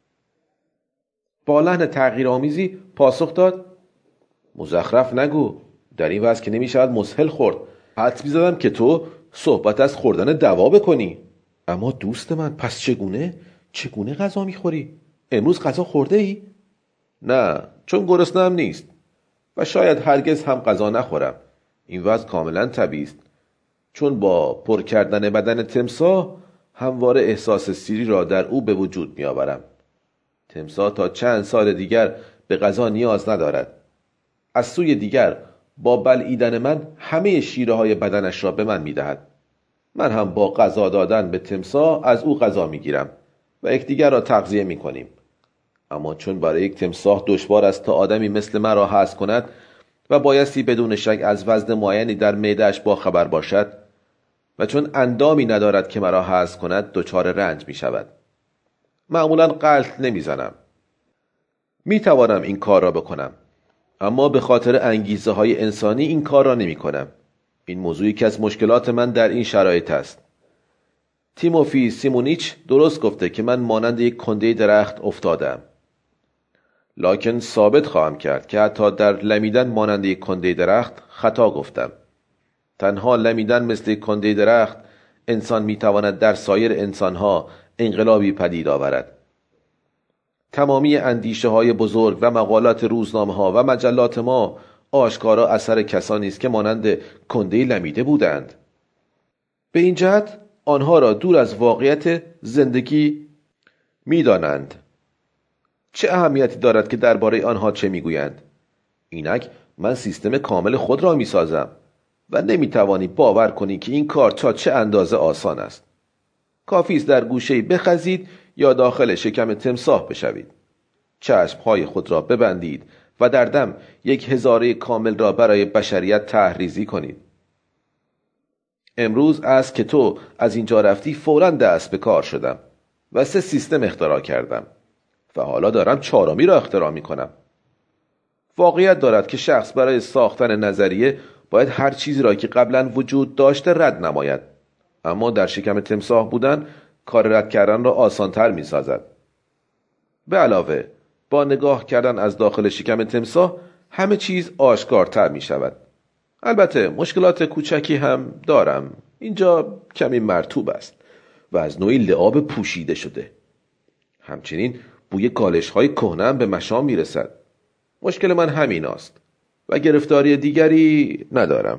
با لحن تغییرآمیزی پاسخ داد: مزخرف نگو، در این وضع که نمی شود مسهل خورد. حدس می زدم که تو صحبت از خوردن دوا بکنی. اما دوست من، پس چگونه؟ چگونه غذا می خوری؟ امروز غذا خورده ای؟ نه، چون گرسنه‌ام نیست و شاید هرگز هم غذا نخورم. این وضع کاملا طبیعی است، چون با پر کردن بدن تمساح همواره احساس سیری را در او به وجود می آورم. تمساح تا چند سال دیگر به غذا نیاز ندارد. از سوی دیگر با بلعیدن من همه شیره های بدنش را به من می دهد. من هم با غذا دادن به تمساح از او غذا می گیرم و یکدیگر را تغذیه می کنیم. اما چون برای یک تمساح دشوار است تا آدمی مثل من را هضم کند و بایستی بدون شک از وزن معینی در معده‌اش با خبر باشد و چون اندامی ندارد که مرا هضم کند، دچار رنج می شود. معمولا غلط نمی زنم. می توانم این کار را بکنم، اما به خاطر انگیزه های انسانی این کار را نمی کنم. این موضوع یکی از مشکلات من در این شرایط است. تیموفی سیمونیچ درست گفته که من مانند یک کنده درخت افتادم. لکن ثابت خواهم کرد که حتی در لمیدن مانند یک کنده درخت خطا گفتم. تنها لمیدن مثل یک کنده درخت انسان میتواند در سایر انسانها انقلابی پدید آورد. تمامی اندیشه های بزرگ و مقالات روزنامه ها و مجلات ما آشکارا اثر کسانی است که مانند کنده لمیده بودند. به این جهت آنها را دور از واقعیت زندگی میدانند. چه اهمیتی دارد که درباره آنها چه میگویند؟ اینک من سیستم کامل خود را میسازم و نمیتوانی باور کنی که این کار تا چه اندازه آسان است. کافی است در گوشه‌ای بخزید یا داخل شکم تمساح بشوید. چشمهای خود را ببندید و در دم یک هزاره کامل را برای بشریت تحریزی کنید. امروز از که تو از اینجا رفتی فوراً دست به کار شدم و سه سیستم اختراع کردم و حالا دارم چهارمی را اختراع می کنم. واقعیت دارد که شخص برای ساختن نظریه باید هر چیزی را که قبلا وجود داشته رد نماید، اما در شکم تمساح بودن کار رد کردن را آسانتر می سازد. به علاوه با نگاه کردن از داخل شکم تمساح همه چیز آشکارتر می شود. البته مشکلات کوچکی هم دارم. اینجا کمی مرطوب است و از نوعی لعاب پوشیده شده. همچنین بوی کالش های کهنه هم به مشام می رسد. مشکل من همین است و گرفتاری دیگری ندارم.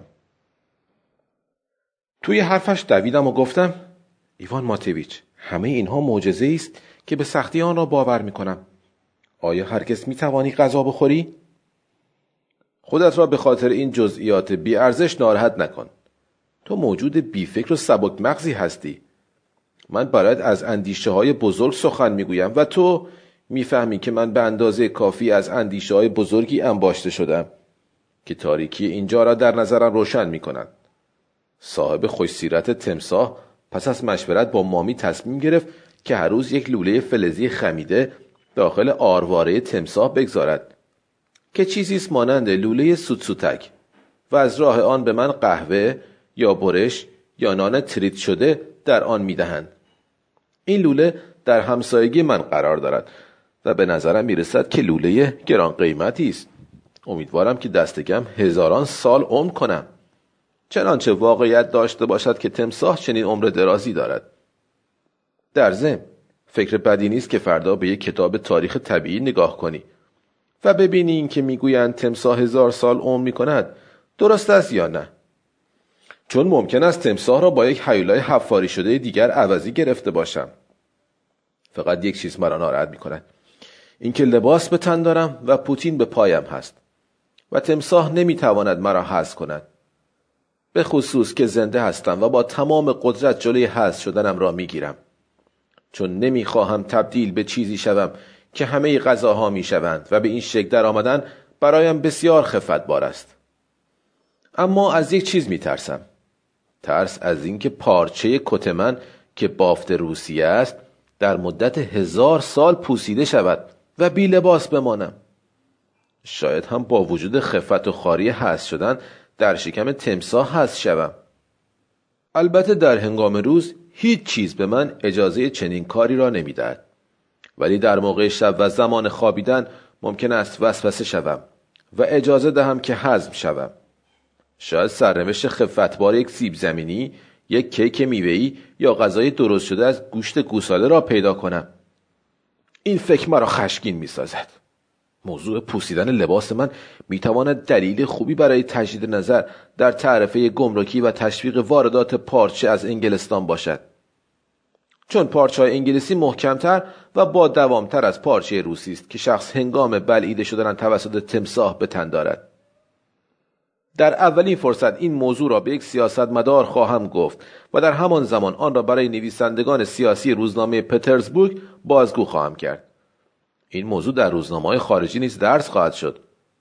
توی حرفش دویدم و گفتم: ایوان ماتویچ، همه اینها معجزه است که به سختی آن را باور می کنم. آیا هرگز می توانی غذا بخوری؟ خودت را به خاطر این جزئیات بی ارزش ناراحت نکن. تو موجود بی فکر و سبک مغزی هستی. من برایت از اندیشه های بزرگ سخن می گویم و تو می فهمی که من به اندازه کافی از اندیشه های بزرگی انباشته شدم که تاریکی اینجا را در نظرم روشن می کند. صاحب خوش سیرت تمساح پس از مشورت با مامی تصمیم گرفت که هر روز یک لوله فلزی خمیده داخل آرواره تمساح بگذارد که چیزی است مانند لوله سوتسوتک و از راه آن به من قهوه یا برش یا نان تریت شده در آن میدهند. این لوله در همسایگی من قرار دارد و به نظرم میرسد که لوله گران قیمتی است. امیدوارم که دست کم هزاران سال عمر کنم، چنانچه واقعیت داشته باشد که تمساح چنین عمر درازی دارد. در ضمن فکر بدی نیست که فردا به یک کتاب تاریخ طبیعی نگاه کنی و ببینی این که میگویند تمساح هزار سال عمر میکند درست است یا نه، چون ممکن است تمساح را با یک هیولای حفاری شده دیگر عوضی گرفته باشم. فقط یک چیز مرا ناراحت میکند، اینکه لباس به تن دارم و پوتین به پایم هست و تمساح نمیتواند مرا حذف کند، به خصوص که زنده هستم و با تمام قدرت جلوی حذف شدنم را میگیرم، چون نمیخواهم تبدیل به چیزی شوم که همه غذاها میشوند و به این شکل در آمدن برایم بسیار خفتبار است. اما از یک چیز میترسم، ترس از اینکه پارچه کت من که بافت روسیه است در مدت هزار سال پوسیده شود و بی لباس بمانم. شاید هم با وجود خفت و خواری حذف شدن در شکم تمساح حذف شوم. البته در هنگام روز هیچ چیز به من اجازه چنین کاری را نمیدهد، ولی در موقع شب و زمان خوابیدن ممکن است وسوسه شوم و اجازه دهم که هضم شوم. شاید سرنوشت خفتبار یک سیب زمینی، یک کیک میوه‌ای یا غذای درست شده از گوشت گوساله را پیدا کنم. این فکر مرا خشمگین می‌سازد. موضوع پوسیدن لباس من میتواند دلیل خوبی برای تجدید نظر در تعرفه گمرکی و تشویق واردات پارچه از انگلستان باشد، چون پارچه های انگلیسی محکمتر و با دوامتر از پارچه روسی است که شخص هنگام بلعیده شدن توسط تمساح به تن دارد. در اولین فرصت این موضوع را به یک سیاستمدار خواهم گفت و در همان زمان آن را برای نویسندگان سیاسی روزنامه پترزبورگ بازگو خواهم کرد. این موضوع در روزنامه‌های خارجی نیز درس خواهد شد.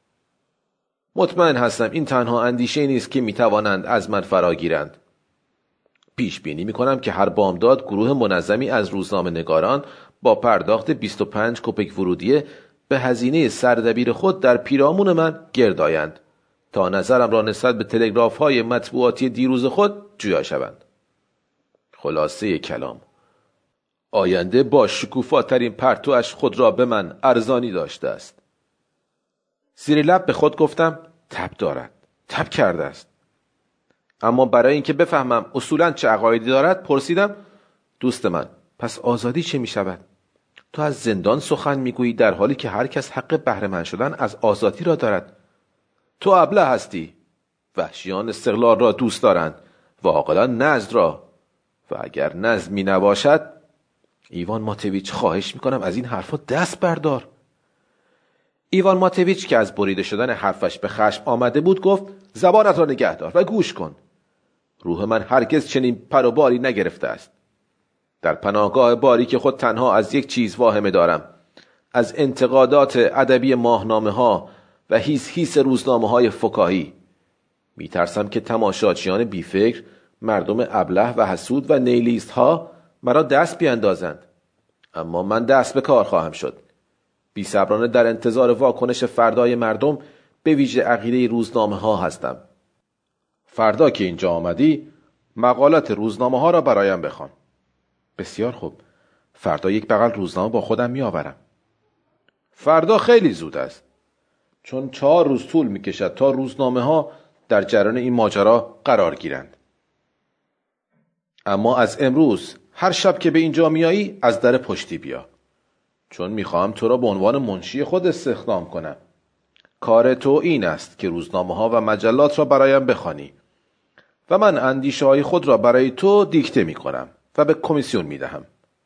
مطمئن هستم این تنها اندیشه نیست که میتوانند از من فراگیرند. پیش بینی میکنم که هر بامداد گروه منظمی از روزنامه نگاران با پرداخت بیست و پنج کپک ورودیه به هزینه سردبیر خود در پیرامون من گرد آیند تا نظرم را نسبت به تلگراف‌های مطبوعاتی دیروز خود جویا شوند. خلاصه کلام، آینده با شکوفاترین پرتوش خود را به من ارزانی داشته است. زیر لب به خود گفتم تب دارد، تب کرده است. اما برای اینکه بفهمم اصولاً چه عقایدی دارد پرسیدم: دوست من، پس آزادی چه می شود؟ تو از زندان سخن می گویی در حالی که هر کس حق بهره مند شدن از آزادی را دارد. تو ابله هستی. وحشیان استقلال را دوست دارند و عاقلان نظم را، و اگر نظمی نباشد. ایوان ماتویچ، خواهش میکنم از این حرفا دست بردار. ایوان ماتویچ که از بریده شدن حرفش به خشم آمده بود گفت: زبانت را نگه دار و گوش کن. روح من هرگز چنین پر و باری نگرفته است. در پناهگاه باری که خود تنها از یک چیز واهمه دارم، از انتقادات ادبی ماهنامه ها و هیس هیس روزنامه های فکاهی. میترسم که تماشاچیان بیفکر، مردم ابله و حسود و نیلیست ها مرا دست بیاندازند. اما من دست به کار خواهم شد. بی صبرانه در انتظار واکنش فردای مردم، به ویژه عقیده روزنامه ها هستم. فردا که اینجا آمدی مقالات روزنامه ها را برایم بخوان. بسیار خوب، فردا یک بغل روزنامه با خودم می آورم. فردا خیلی زود است، چون چهار روز طول می کشد تا روزنامه ها در جریان این ماجرا قرار گیرند. اما از امروز هر شب که به اینجا میایی از در پشتی بیا، چون میخواهم تو را به عنوان منشی خود استخدام کنم. کار تو این است که روزنامه ها و مجلات را برایم بخوانی و من اندیشه های خود را برای تو دیکته میکنم و به کمیسیون میدهم.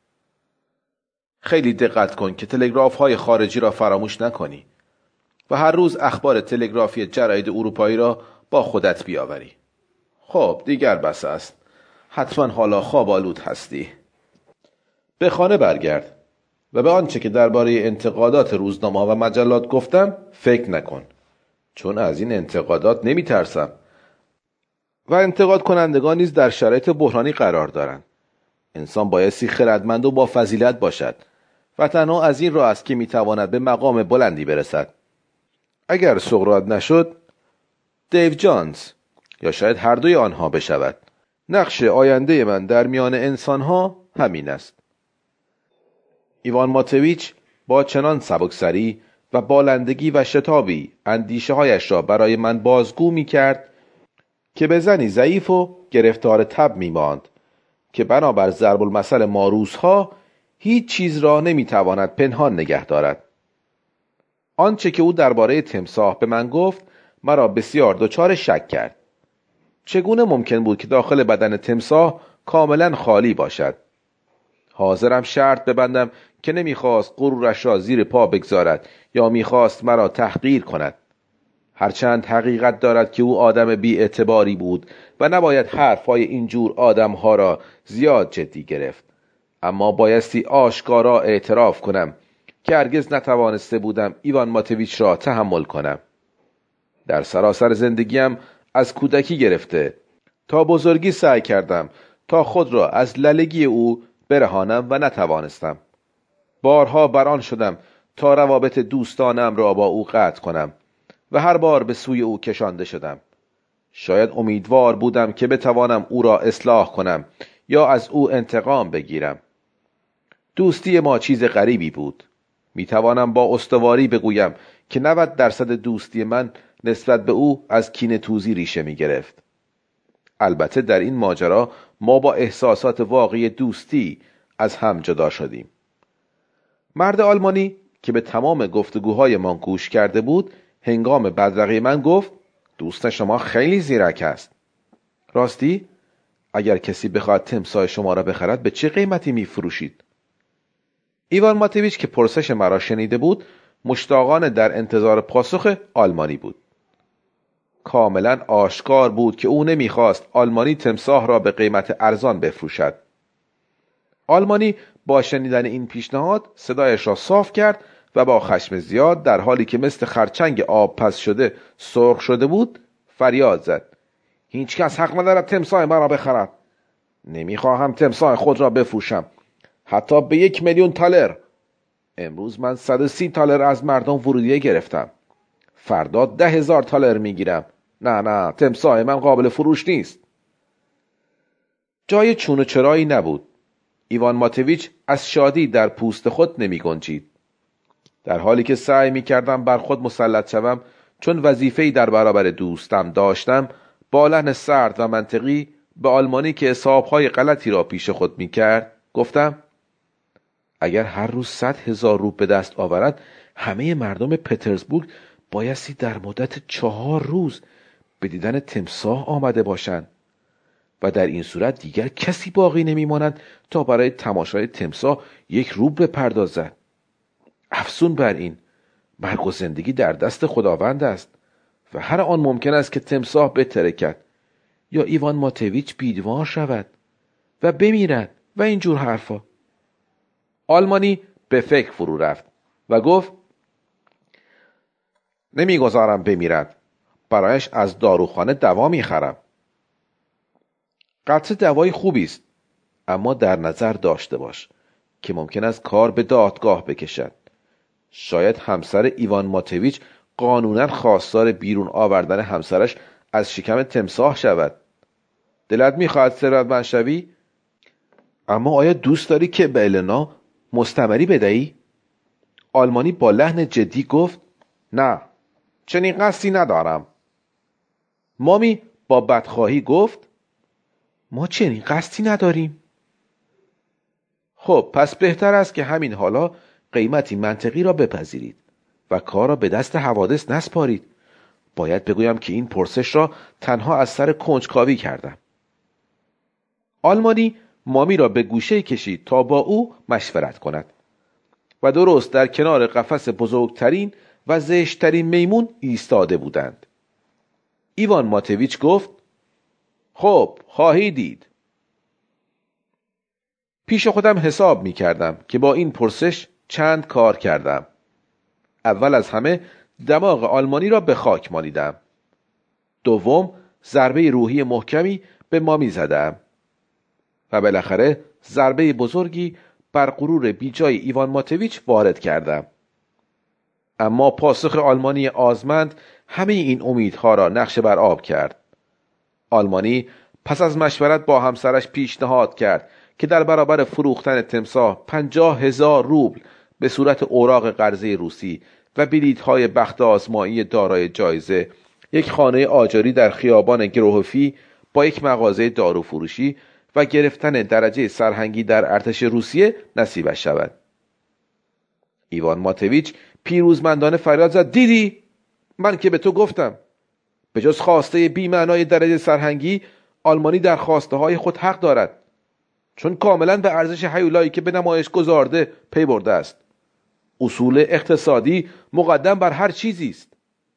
خیلی دقت کن که تلگراف های خارجی را فراموش نکنی و هر روز اخبار تلگرافی جراید اروپایی را با خودت بیاوری. خب دیگر بس است. حتما حالا خواب آلود هستی. به خانه برگرد و به آنچه که درباره انتقادات روزنامه و مجلات گفتم فکر نکن، چون از این انتقادات نمی ترسم و انتقاد کنندگان نیز در شرایط بحرانی قرار دارند. انسان بایستی خردمند و با فضیلت باشد و تنها از این راه است که می تواند به مقام بلندی برسد. اگر سقراط نشد، دیو جانز یا شاید هر دوی آنها بشود. نقش آینده من در میان انسانها همین است. ایوان ماتویچ با چنان سبکسری و بالندگی و شتابی اندیشه هایش را برای من بازگو می کرد که به زنی ضعیف و گرفتار تب می ماند که بنابر ضرب المثل ما روس‌ها هیچ چیز را نمی تواند پنهان نگه دارد. آنچه که او درباره تمساح به من گفت مرا بسیار دچار شک کرد. چگونه ممکن بود که داخل بدن تمساح کاملا خالی باشد؟ حاضرم شرط ببندم که نمیخواست غرورش را زیر پا بگذارد یا میخواست مرا تحقیر کند. هرچند حقیقت دارد که او آدم بی اعتباری بود و نباید حرفای اینجور آدمها را زیاد جدی گرفت، اما بایستی آشکارا اعتراف کنم که هرگز نتوانسته بودم ایوان ماتویچ را تحمل کنم. در سراسر زندگیم از کودکی گرفته تا بزرگی سعی کردم تا خود را از للگی او برهانم و نتوانستم. بارها بران شدم تا روابط دوستانم را با او قطع کنم و هر بار به سوی او کشانده شدم. شاید امیدوار بودم که بتوانم او را اصلاح کنم یا از او انتقام بگیرم. دوستی ما چیز غریبی بود. میتوانم با استواری بگویم که نود درصد دوستی من نسبت به او از کینه توزی ریشه می گرفت. البته در این ماجرا ما با احساسات واقعی دوستی از هم جدا شدیم. مرد آلمانی که به تمام گفتگوهای من گوش کرده بود هنگام بدرقه من گفت دوست شما خیلی زیرک است. راستی؟ اگر کسی بخواد تمساح شما را بخرد به چه قیمتی می فروشید؟ ایوان ماتویچ که پرسش مرا شنیده بود مشتاقانه در انتظار پاسخ آلمانی بود. کاملا آشکار بود که او نمیخواست آلمانی تمساح را به قیمت ارزان بفروشد. آلمانی با شنیدن این پیشنهاد صدایش را صاف کرد و با خشم زیاد در حالی که مثل خرچنگ آب پس شده سرخ شده بود فریاد زد: هیچ کس حق ندارد تمساح مرا بخرد. نمیخواهم تمساح خود را بفروشم، حتی به یک میلیون تالر. امروز من صد و سی تالر از مردم ورودیه گرفتم، فردا ده هزار تالر میگیرم. نه نه، تمساح من قابل فروش نیست. جای چون و چرایی نبود. ایوان ماتویچ از شادی در پوست خود نمی گنجید. در حالی که سعی می کردم بر خود مسلط شوم چون وظیفه‌ای در برابر دوستم داشتم، با لحن سرد و منطقی به آلمانی که حسابهای غلطی را پیش خود می کرد گفتم: اگر هر روز صد هزار روبل به دست آورد همه مردم پترزبورگ بایستی در مدت چهار روز به دیدن تمساح آمده باشند و در این صورت دیگر کسی باقی نمیماند تا برای تماشای تمساح یک روبل بپردازد. افزون بر این، مرگ و زندگی در دست خداوند است و هر آن ممکن است که تمساح بترکد یا ایوان ماتویچ بیدوار شود و بمیرد و اینجور حرفا. آلمانی به فکر فرو رفت و گفت: نمیگذارم بمیرد، برایش از داروخانه دوا میخرم. قطره دوای خوبی است، اما در نظر داشته باش که ممکن است کار به دادگاه بکشد. شاید همسر ایوان ماتویچ قانونا خواستار بیرون آوردن همسرش از شکم تمساح شود. دلت میخواهد ثروتمند شوی؟ اما آیا دوست داری که به النا مستمری بدهی؟ آلمانی با لحن جدی گفت: نه، چنین قصدی ندارم. مامی با بدخواهی گفت: ما چنین قصدی نداریم. خب پس بهتر است که همین حالا قیمتی منطقی را بپذیرید و کار را به دست حوادث نسپارید. باید بگویم که این پرسش را تنها از سر کنجکاوی کردم. آلمانی مامی را به گوشه کشید تا با او مشورت کند و درست در کنار قفس بزرگترین و زشترین میمون ایستاده بودند. ایوان ماتویچ گفت: خب خواهی دید. پیش خودم حساب می کردم که با این پرسش چند کار کردم. اول از همه دماغ آلمانی را به خاک مالیدم. دوم ضربه روحی محکمی به مامی زدم و بالاخره ضربه بزرگی بر غرور بیجای ایوان ماتویچ وارد کردم. اما پاسخ آلمانی آزمند همه این امیدها را نقش بر آب کرد. آلمانی پس از مشورت با همسرش پیشنهاد کرد که در برابر فروختن تمساح پنجاه هزار روبل به صورت اوراق قرضه روسی و بلیط‌های بخت آزمایی دارای جایزه یک خانه آجری در خیابان گروهوفی با یک مغازه داروفروشی و گرفتن درجه سرهنگی در ارتش روسیه نصیبش شود. ایوان ماتویچ پیروزمندانه فریاد زد: دیدی؟ من که به تو گفتم. به جز خواسته بی‌معنای درجه سرهنگی، آلمانی در خواسته های خود حق دارد، چون کاملا به ارزش هیولایی که به نمایش گذارده پی برده است. اصول اقتصادی مقدم بر هر چیزی است.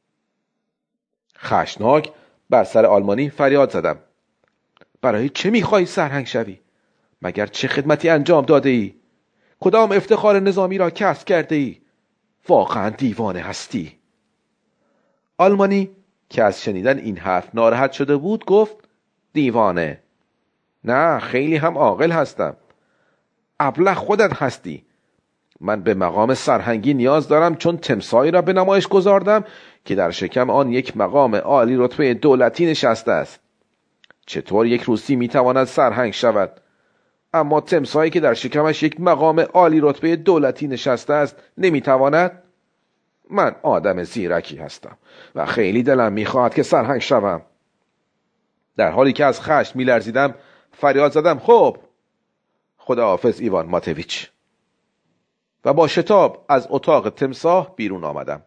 خشمناک بر سر آلمانی فریاد زدم: برای چه میخواهی سرهنگ شوی؟ مگر چه خدمتی انجام داده ای؟ کدام افتخار نظامی را کسب کرده ای؟ واقعا دیوانه هستی. آلمانی که از شنیدن این حرف ناراحت شده بود گفت: دیوانه؟ نه، خیلی هم عاقل هستم. ابله خودت هستی. من به مقام سرهنگی نیاز دارم، چون تمساحی را به نمایش گذاردم که در شکم آن یک مقام عالی رتبه دولتی نشسته است. چطور یک روسی میتواند سرهنگ شود؟ اما تمساحی که در شکمش یک مقام عالی رتبه دولتی نشسته است نمیتواند؟ من آدم زیرکی هستم و خیلی دلم میخواهد که سرهنگ شوم. در حالی که از خشم میلرزیدم فریاد زدم: خب، خداحافظ ایوان ماتویچ. و با شتاب از اتاق تمساح بیرون آمدم.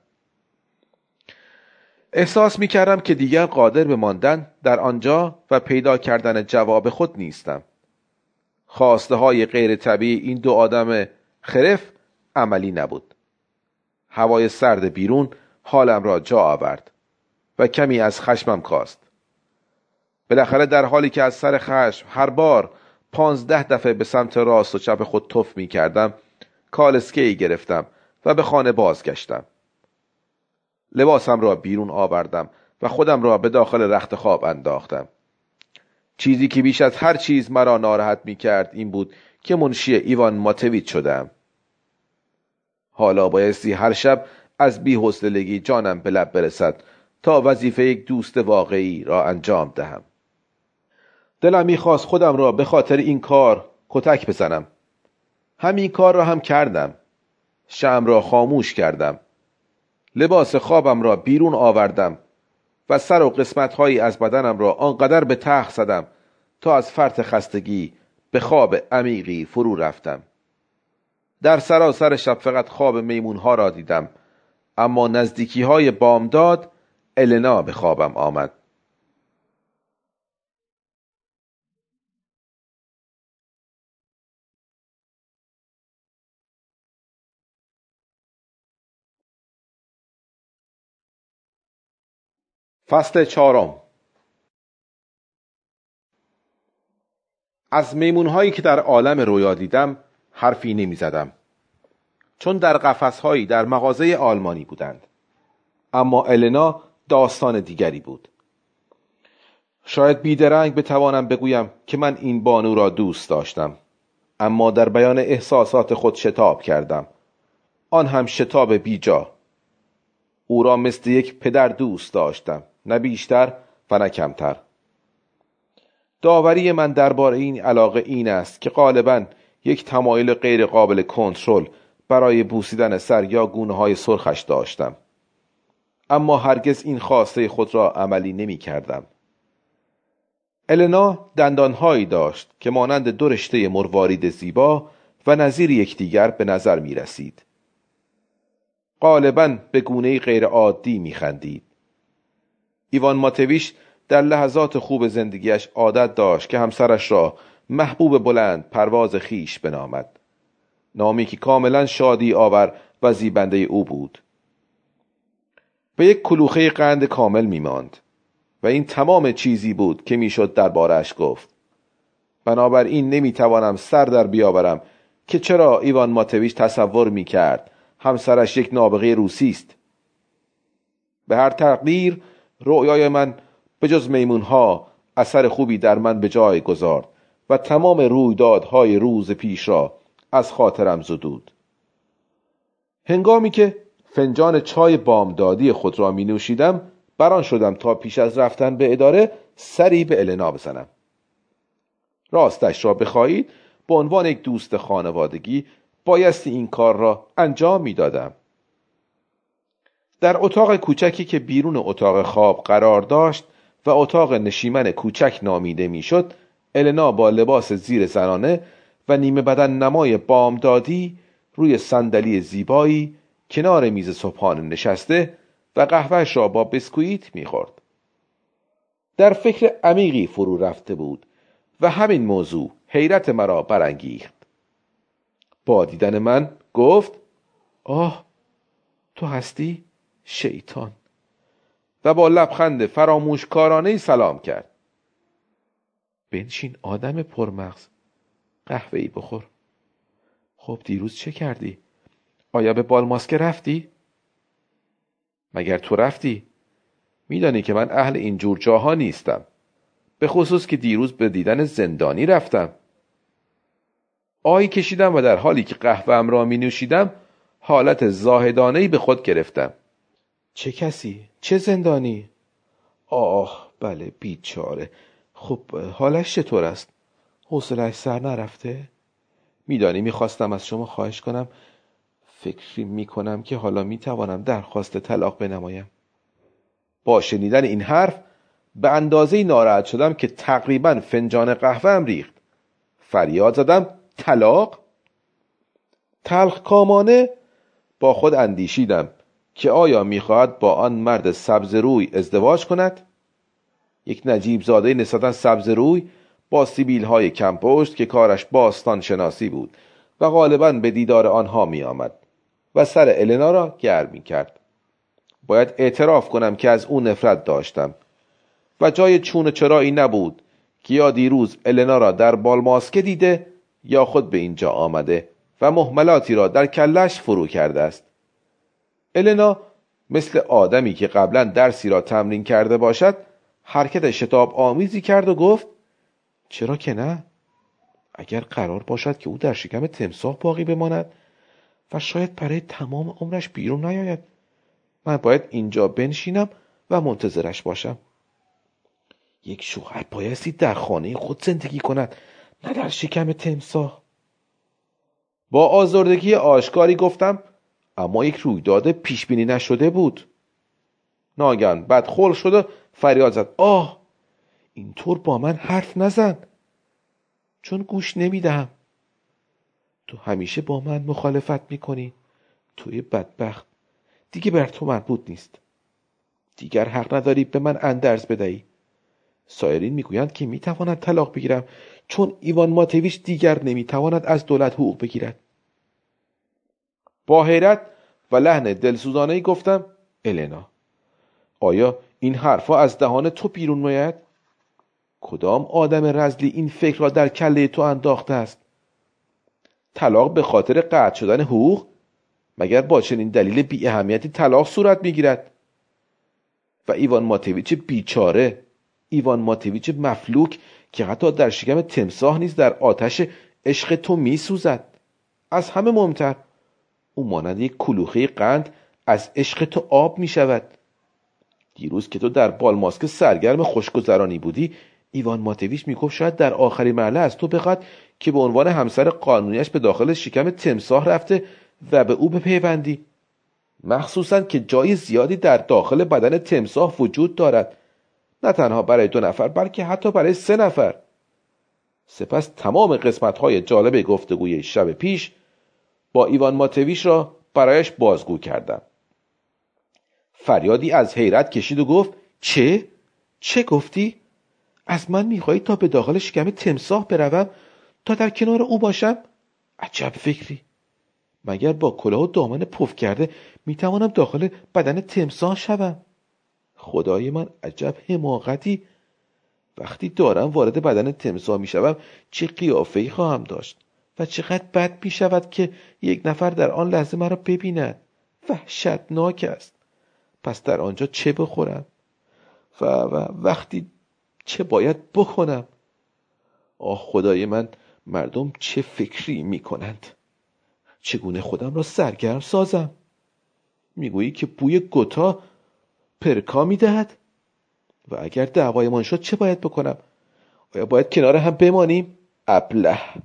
احساس میکردم که دیگر قادر به ماندن در آنجا و پیدا کردن جواب خود نیستم. خواسته های غیر طبیعی این دو آدم خرف عملی نبود. هوای سرد بیرون حالم را جا آورد و کمی از خشمم کاست. بالاخره در حالی که از سر خشم هر بار پانزده دفعه به سمت راست و چپ خود تف می کردم، کالسکه‌ای گرفتم و به خانه بازگشتم. لباسم را بیرون آوردم و خودم را به داخل رخت خواب انداختم. چیزی که بیش از هر چیز مرا ناراحت می کرد این بود که منشی ایوان ماتویچ شدم. حالا بایستی هر شب از بی‌حوصلگی جانم به لب برسد تا وظیفه یک دوست واقعی را انجام دهم. دلم می‌خواست خودم را به خاطر این کار کتک بزنم. همین کار را هم کردم. شمع را خاموش کردم. لباس خوابم را بیرون آوردم و سر و قسمت‌هایی از بدنم را آنقدر به تخت زدم تا از فرط خستگی به خواب عمیقی فرو رفتم. در سراسر شب فقط خواب میمونها را دیدم، اما نزدیکی های بامداد النا به خوابم آمد. فصل چهارم. از میمونهایی که در عالم رویا دیدم حرفی نمی زدم، چون در قفس‌هایی در مغازه آلمانی بودند. اما النا داستان دیگری بود. شاید بیدرنگ بتوانم بگویم که من این بانو را دوست داشتم، اما در بیان احساسات خود شتاب کردم، آن هم شتاب بیجا. او را مثل یک پدر دوست داشتم، نه بیشتر و نه کمتر. داوری من درباره این علاقه این است که غالباً یک تمایل غیر قابل کنترل برای بوسیدن سر یا گونه های سرخش داشتم، اما هرگز این خواسته خود را عملی نمی کردم. النا دندانهایی داشت که مانند دو رشته مروارید زیبا و نظیر یکدیگر به نظر می رسید. غالباً به گونه‌ای غیر عادی می خندید. ایوان ماتویچ در لحظات خوب زندگیش عادت داشت که همسرش را محبوب بلند پرواز خیش بنامد، نامی که کاملا شادی آور و زیبنده او بود. به یک کلوخه قند کامل می ماند و این تمام چیزی بود که می شد درباره‌اش گفت. بنابراین نمی توانم سر در بیاورم که چرا ایوان ماتویچ تصور می کرد همسرش یک نابغه روسی است. به هر تقدیر رؤیای من به جز میمونها اثر خوبی در من به جای گذارد و تمام رویدادهای روز پیش را از خاطرم زدود. هنگامی که فنجان چای بامدادی خود را می نوشیدم بران شدم تا پیش از رفتن به اداره سری به النا بزنم. راستش را بخواهید به عنوان یک دوست خانوادگی بایستی این کار را انجام میدادم. در اتاق کوچکی که بیرون اتاق خواب قرار داشت و اتاق نشیمن کوچک نامیده میشد، النا با لباس زیر زنانه و نیمه بدن نمای بامدادی روی صندلی زیبایی کنار میز صبحانه نشسته و قهوه‌اش را با بسکویت می‌خورد. در فکر عمیقی فرو رفته بود و همین موضوع حیرت مرا برانگیخت. با دیدن من گفت: آه، تو هستی؟ شیطان. و با لبخند فراموشکارانه‌ای سلام کرد. بنشین آدم پرمغز، قهوه‌ای بخور. خب دیروز چه کردی؟ آیا به بال ماسکه رفتی؟ مگر تو رفتی؟ میدانی که من اهل این جور جاها نیستم، به خصوص که دیروز به دیدن زندانی رفتم. آهی کشیدم و در حالی که قهوه‌ام را می نوشیدم حالت زاهدانه‌ای به خود گرفتم. چه کسی؟ چه زندانی؟ آه بله، بیچاره. خب حالش چطور است؟ حوصله‌اش سر نرفته؟ میدانی میخواستم از شما خواهش کنم، فکری میکنم که حالا میتوانم درخواست طلاق بنمایم. با شنیدن این حرف به اندازه‌ای ناراحت شدم که تقریباً فنجان قهوه‌ام ریخت. فریاد زدم: طلاق؟ تلخ کامانه با خود اندیشیدم که آیا میخواهد با آن مرد سبز روی ازدواج کند؟ یک نجیب زاده نسبتاً سبز روی با سیبیل های کمپشت که کارش باستان شناسی بود و غالباً به دیدار آنها می آمد و سر النا را گرم می کرد. باید اعتراف کنم که از او نفرت داشتم و جای چون و چرایی نبود که یا دیروز النا را در بال ماسکه دیده یا خود به اینجا آمده و مهملاتی را در کلش فرو کرده است. النا مثل آدمی که قبلا درسی را تمرین کرده باشد حرکت شتاب آمیزی کرد و گفت: چرا که نه؟ اگر قرار باشد که او در شکم تمساح باقی بماند و شاید برای تمام عمرش بیرون نیاید، من باید اینجا بنشینم و منتظرش باشم. یک شوهر بایستی در خانه خود زندگی کند، نه در شکم تمساح. با آزردگی آشکاری گفتم: اما یک رویداد پیش بینی نشده بود. ناگهان بدخلق شد و فریاد زد: آه، اینطور با من حرف نزن، چون گوش نمیدم. تو همیشه با من مخالفت میکنی. توی بدبخت، دیگه بر تو مربوط نیست. دیگر حق نداری به من اندرز بدهی. سایرین میگویند که میتواند طلاق بگیرم چون ایوان ماتویچ دیگر نمیتواند از دولت حقوق بگیرد. با حیرت و لحن دلسوزانه‌ای گفتم: النا، آیا این حرفا از دهان تو بیرون میاد؟ کدام آدم رذلی این فکر را در کله تو انداخته است؟ طلاق به خاطر قطع شدن حقوق؟ مگر با چنین دلیل بی اهمیتی طلاق صورت میگیرد؟ و ایوان ماتویچ بیچاره، ایوان ماتویچ مفلوک که حتی در شکم تمساح نیز در آتش عشق تو میسوزد. از همه مهمتر، او مانند یک کلوخه قند از عشق تو آب میشود. دیروز که تو در بال ماسکه سرگرم خوشگذرانی بودی، ایوان ماتویچ میگفت شاید در آخرین مرحله از تو بخواد که به عنوان همسر قانونیش به داخل شکم تمساح رفته و به او بپیوندی، مخصوصاً که جای زیادی در داخل بدن تمساح وجود دارد، نه تنها برای دو نفر بلکه حتی برای سه نفر. سپس تمام قسمت‌های جالب گفتگوی شب پیش با ایوان ماتویچ را برایش بازگو کردم. فریادی از حیرت کشید و گفت: چه؟ چه گفتی؟ از من میخواهی تا به داخل شکم تمساح بروم تا در کنار او باشم؟ عجب فکری. مگر با کلاه و دامن پف کرده میتوانم داخل بدن تمساح شوم؟ خدای من، عجب حماقتی. وقتی دارم وارد بدن تمساح میشوم چه قیافه‌ای خواهم داشت و چقدر بد میشود که یک نفر در آن لحظه مرا ببیند. وحشتناک است. پس در آنجا چه بخورم و, و وقتی چه باید بکنم؟ آه خدای من، مردم چه فکری میکنند؟ چگونه خودم را سرگرم سازم؟ میگویی که بوی گوتا پرکا میدهد؟ و اگر دعوایمان شد چه باید بکنم؟ آیا باید کنار هم بمانیم؟ ابله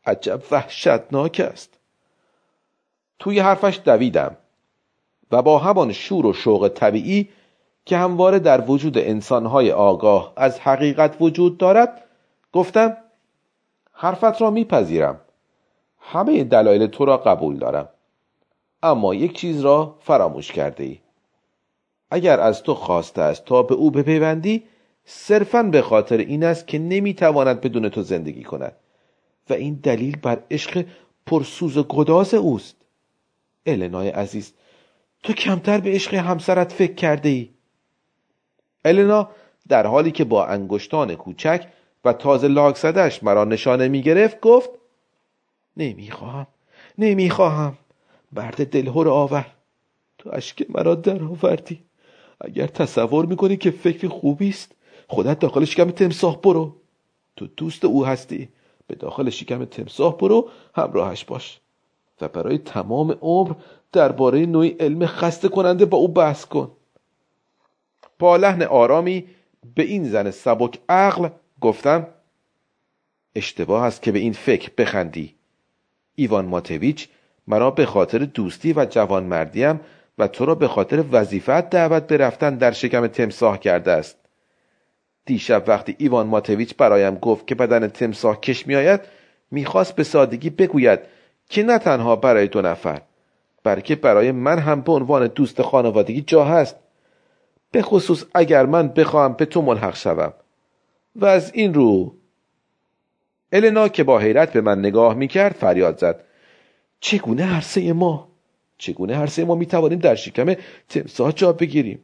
عجب وحشتناک است. توی حرفش دویدم و با همان شور و شوق طبیعی که همواره در وجود انسانهای آگاه از حقیقت وجود دارد گفتم حرفت را میپذیرم. همه دلایل تو را قبول دارم. اما یک چیز را فراموش کرده ای. اگر از تو خواسته است تا به او بپیوندی صرفاً به خاطر این است که نمیتواند بدون تو زندگی کند و این دلیل بر عشق پرسوز و گداز اوست. النای عزیز، تو کمتر به عشق همسرت فکر کرده ای. النا در حالی که با انگشتان کوچک و تازه لاک زده‌اش مرا نشانه می گرفت گفت نمیخواهم نمیخواهم برد دلهور آور. تو اشک مرا در آوردی. اگر تصور میکنی که فکر خوبی است خودت داخل شکم تمساح برو. تو دوست او هستی، به داخل شکم تمساح برو، همراهش باش و برای تمام عمر درباره نوعی علم خسته کننده با او بحث کن. با لحن آرامی به این زن سبک عقل گفتم اشتباه است که به این فکر بخندی. ایوان ماتویچ مرا به خاطر دوستی و جوانمردیم و تو را به خاطر وظیفت دعوت به رفتن در شکم تمساح کرده است. دیشب وقتی ایوان ماتویچ برایم گفت که بدن تمساح کش می آید میخواست به سادگی بگوید که نه تنها برای دو نفر بلکه برای من هم به عنوان دوست خانوادگی جا هست، به خصوص اگر من بخواهم به تو ملحق شوم. و از این رو النا که با حیرت به من نگاه میکرد فریاد زد چگونه هر سه ما چگونه هر سه ما میتوانیم در شکم تمساح جا بگیریم؟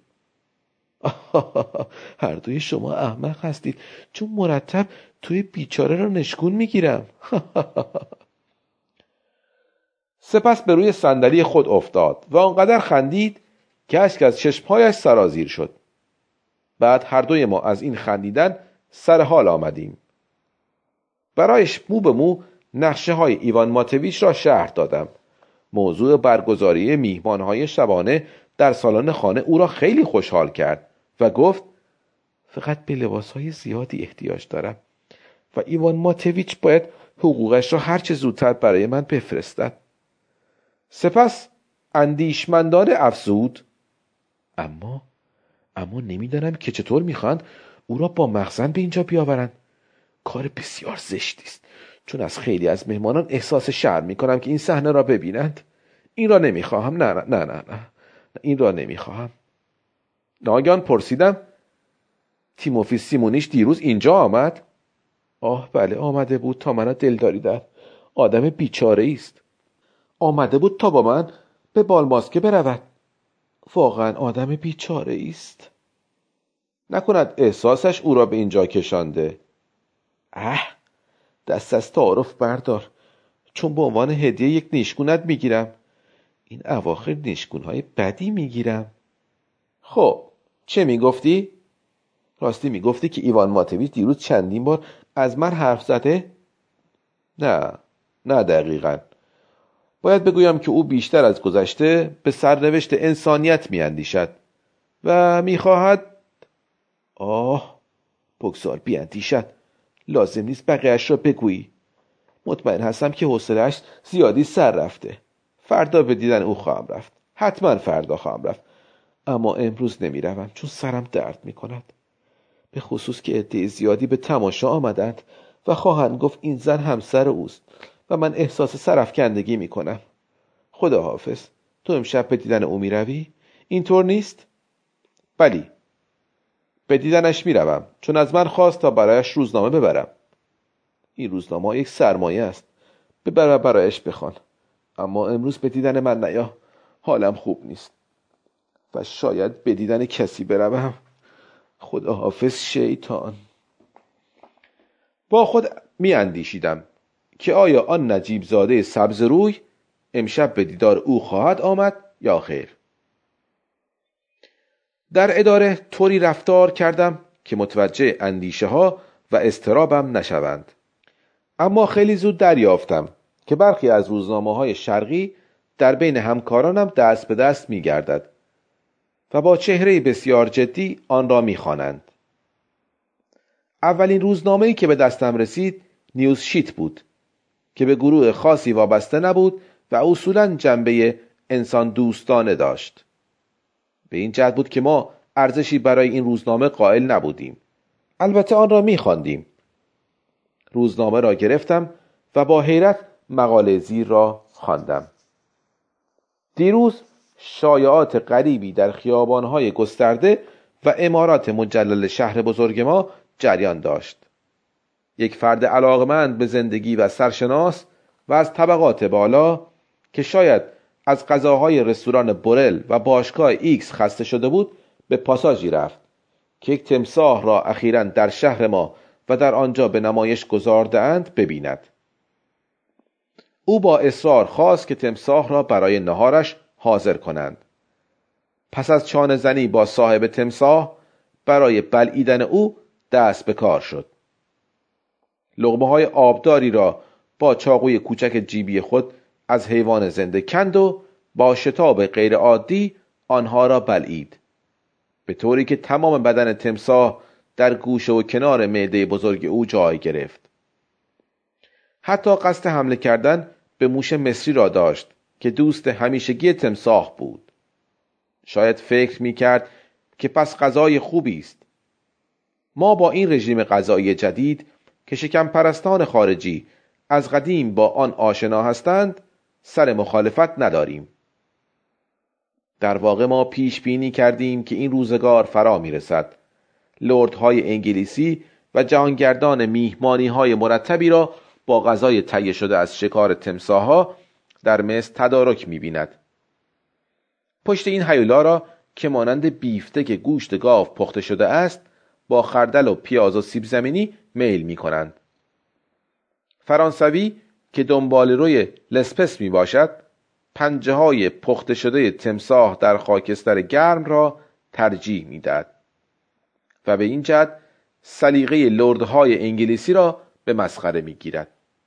هر دوی شما احمق هستید چون مرتب توی بیچاره را نشکون میگیرم. سپس به روی صندلی خود افتاد و آنقدر خندید که اشک از چشمهایش سرازیر شد. بعد هر دوی ما از این خندیدن سر حال آمدیم. برایش مو به مو نقشه های ایوان ماتویچ را شرح دادم. موضوع برگزاری میهمانهای شبانه در سالن خانه او را خیلی خوشحال کرد و گفت فقط به لباسهای زیادی احتیاج دارم و ایوان ماتویچ باید حقوقش را هرچه زودتر برای من بفرستد. سپس اندیشمندانه افزود اما اما نمیدانم که چطور میخواند او را با مخزن به اینجا بیاورند. کار بسیار زشتی است چون از خیلی از مهمانان احساس شرم میکنم که این صحنه را ببینند. این را نمیخواهم. نه نه نه نه نه این را نمیخواهم. ناگهان پرسیدم تیموفی سیمونیش دیروز اینجا آمد؟ آه بله آمده بود تا منو دلداری داد. آدم بیچاره است. آمده بود تا با من به بالماسکه برود. واقعا آدم بیچاره است. نکند احساسش او را به اینجا کشانده. اه دست از تعارف بردار چون به عنوان هدیه یک نیشگونت میگیرم. این اواخر نیشگونهای بدی میگیرم. خب چه میگفتی؟ راستی میگفتی که ایوان ماتویچ دیروز چندین بار از من حرف زده؟ نه نه دقیقاً. باید بگویم که او بیشتر از گذشته به سرنوشت انسانیت میاندیشد و میخواهد آه بگذار بیاندیشد. لازم نیست بقیه‌اش را بگویی. مطمئن هستم که حوصله‌اش زیادی سر رفته. فردا به دیدن او خواهم رفت. حتما فردا خواهم رفت. اما امروز نمیروم چون سرم درد میکند. به خصوص که عده زیادی به تماشا آمدند و خواهند گفت این زن همسر اوست و من احساس سرافکندگی میکنم. خدا حافظ. تو امشب به دیدن او میروی؟ اینطور نیست؟ بلی. به دیدنش میروم چون از من خواست تا برایش روزنامه ببرم. این روزنامه یک سرمایه است. ببر و برایش بخوان. اما امروز به دیدن من نیا. حالم خوب نیست و شاید به دیدن کسی بروم. خدا حافظ شیطان. با خود می اندیشیدم که آیا آن نجیب زاده سبز روی امشب به دیدار او خواهد آمد یا خیر. در اداره طوری رفتار کردم که متوجه اندیشه ها و اضطرابم نشوند. اما خیلی زود دریافتم که برخی از روزنامه های شرقی در بین همکارانم دست به دست می گردد و با چهره بسیار جدی آن را می خوانند. اولین روزنامه‌ای که به دستم رسید نیوز شیت بود که به گروه خاصی وابسته نبود و اصولاً جنبه انسان دوستانه داشت. به این جهت بود که ما ارزشی برای این روزنامه قائل نبودیم. البته آن را می‌خواندیم. روزنامه را گرفتم و با حیرت مقاله زیر را خواندم. دیروز شایعات غریبی در خیابان‌های گسترده و عمارات مجلل شهر بزرگ ما جریان داشت. یک فرد علاقمند به زندگی و سرشناس و از طبقات بالا که شاید از غذاهای رستوران بورل و باشگاه ایکس خسته شده بود، به پاساژی رفت که یک تمساح را اخیراً در شهر ما و در آنجا به نمایش گذارده‌اند ببیند. او با اصرار خواست که تمساح را برای نهارش حاضر کنند. پس از چانه زنی با صاحب تمساح برای بلعیدن او دست به کار شد. لقمه های آبداری را با چاقوی کوچک جیبی خود از حیوان زنده کند و با شتاب غیر عادی آنها را بلعید، به طوری که تمام بدن تمساح در گوشه و کنار معده بزرگ او جای گرفت. حتی قصد حمله کردن به موش مصری را داشت که دوست همیشگی تمساح بود. شاید فکر می کرد که پس غذای خوبی است. ما با این رژیم غذایی جدید که شکم پرستان خارجی از قدیم با آن آشنا هستند سر مخالفت نداریم. در واقع ما پیش بینی کردیم که این روزگار فرا می رسد. لردهای انگلیسی و جهانگردان میهمانی های مرتبی را با غذای تهیه شده از شکار تمساح‌ها در مصر تدارک می بیند. پشت این هیولا را که مانند بیفتک گوشت گاو پخته شده است با خردل و پیاز و سیب زمینی میل می کنند. فرانسوی که دنبال روی لسپس می باشد پنجه های پخته شده تمساح در خاکستر گرم را ترجیح می دهد و به این جهت سلیقه لردهای انگلیسی را به مسخره می گیرد.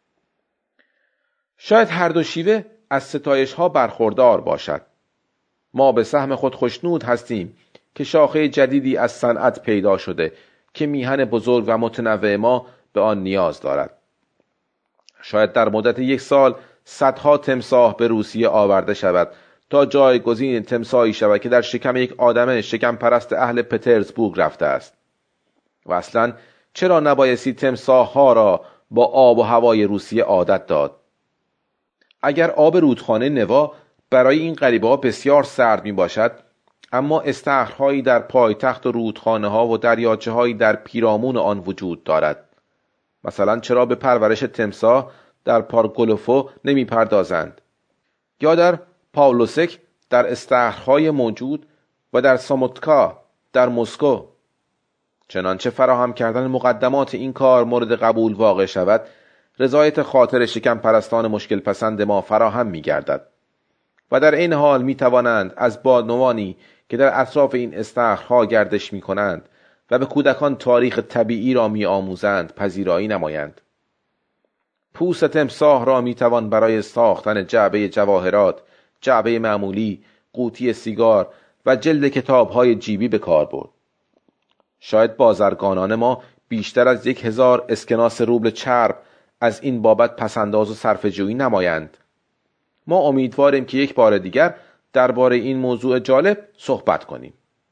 شاید هر دو شیوه از ستایش ها برخوردار باشد. ما به سهم خود خوشنود هستیم که شاخه جدیدی از صنعت پیدا شده که میهن بزرگ و متنوع ما به آن نیاز دارد. شاید در مدت یک سال صدها تمساح به روسیه آورده شود تا جایگزین تمساحی شود که در شکم یک آدم شکم پرست اهل پترزبورگ رفته است. و اصلا چرا نبایستی تمساح ها را با آب و هوای روسیه عادت داد؟ اگر آب رودخانه نوا برای این غریبه ها بسیار سرد می باشد، اما استخرهایی در پایتخت و رودخانه ها و دریاچه هایی در پیرامون آن وجود دارد. مثلا چرا به پرورش تمساح در پارک گلوفو نمی پردازند؟ یا در پاولوسک در استخرهای موجود و در ساموتکا در مسکو؟ چنانچه فراهم کردن مقدمات این کار مورد قبول واقع شود، رضایت خاطر شکم پرستان مشکل پسند ما فراهم می گردد و در این حال می توانند از بانوانی که در اطراف این استخرها گردش می کنند و به کودکان تاریخ طبیعی را می آموزند پذیرایی نمایند. پوست تمساح را می توان برای ساختن جعبه جواهرات، جعبه معمولی، قوطی سیگار و جلد کتاب‌های جیبی به کار برد. شاید بازرگانان ما بیشتر از یک هزار اسکناس روبل چرب از این بابت پسنداز و صرفه‌جویی نمایند. ما امیدواریم که یک بار دیگر درباره این موضوع جالب صحبت کنیم.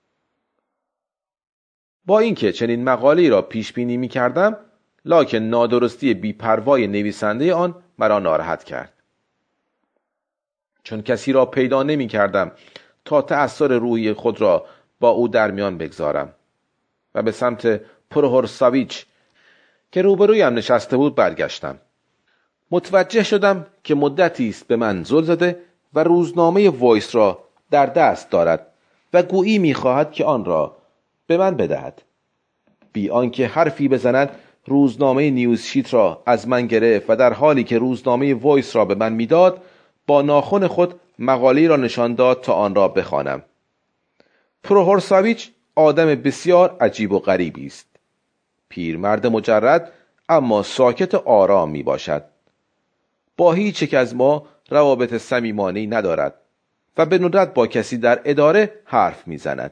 با اینکه چنین مقاله‌ای را پیش بینی می‌کردم، لکن نادرستی بی‌پروای نویسنده آن مرا ناراحت کرد. چون کسی را پیدا نمی‌کردم تا تأثیر روحی خود را با او در میان بگذارم و به سمت پروهورساویچ که روبرویم نشسته بود برگشتم. متوجه شدم که مدتی است به من زل زده و روزنامه وایس را در دست دارد و گویی می‌خواهد که آن را به من بدهد. بی آنکه حرفی بزند روزنامه نیوز شیت را از من گرفت و در حالی که روزنامه وایس را به من میداد با ناخن خود مقاله‌ای را نشان داد تا آن را بخوانم. پروهورساویچ آدم بسیار عجیب و غریبی است. پیرمرد مجرد اما ساکت و آرام می باشد. با هیچ یک از ما روابط صمیمانه‌ای ندارد و به ندرت با کسی در اداره حرف می زند.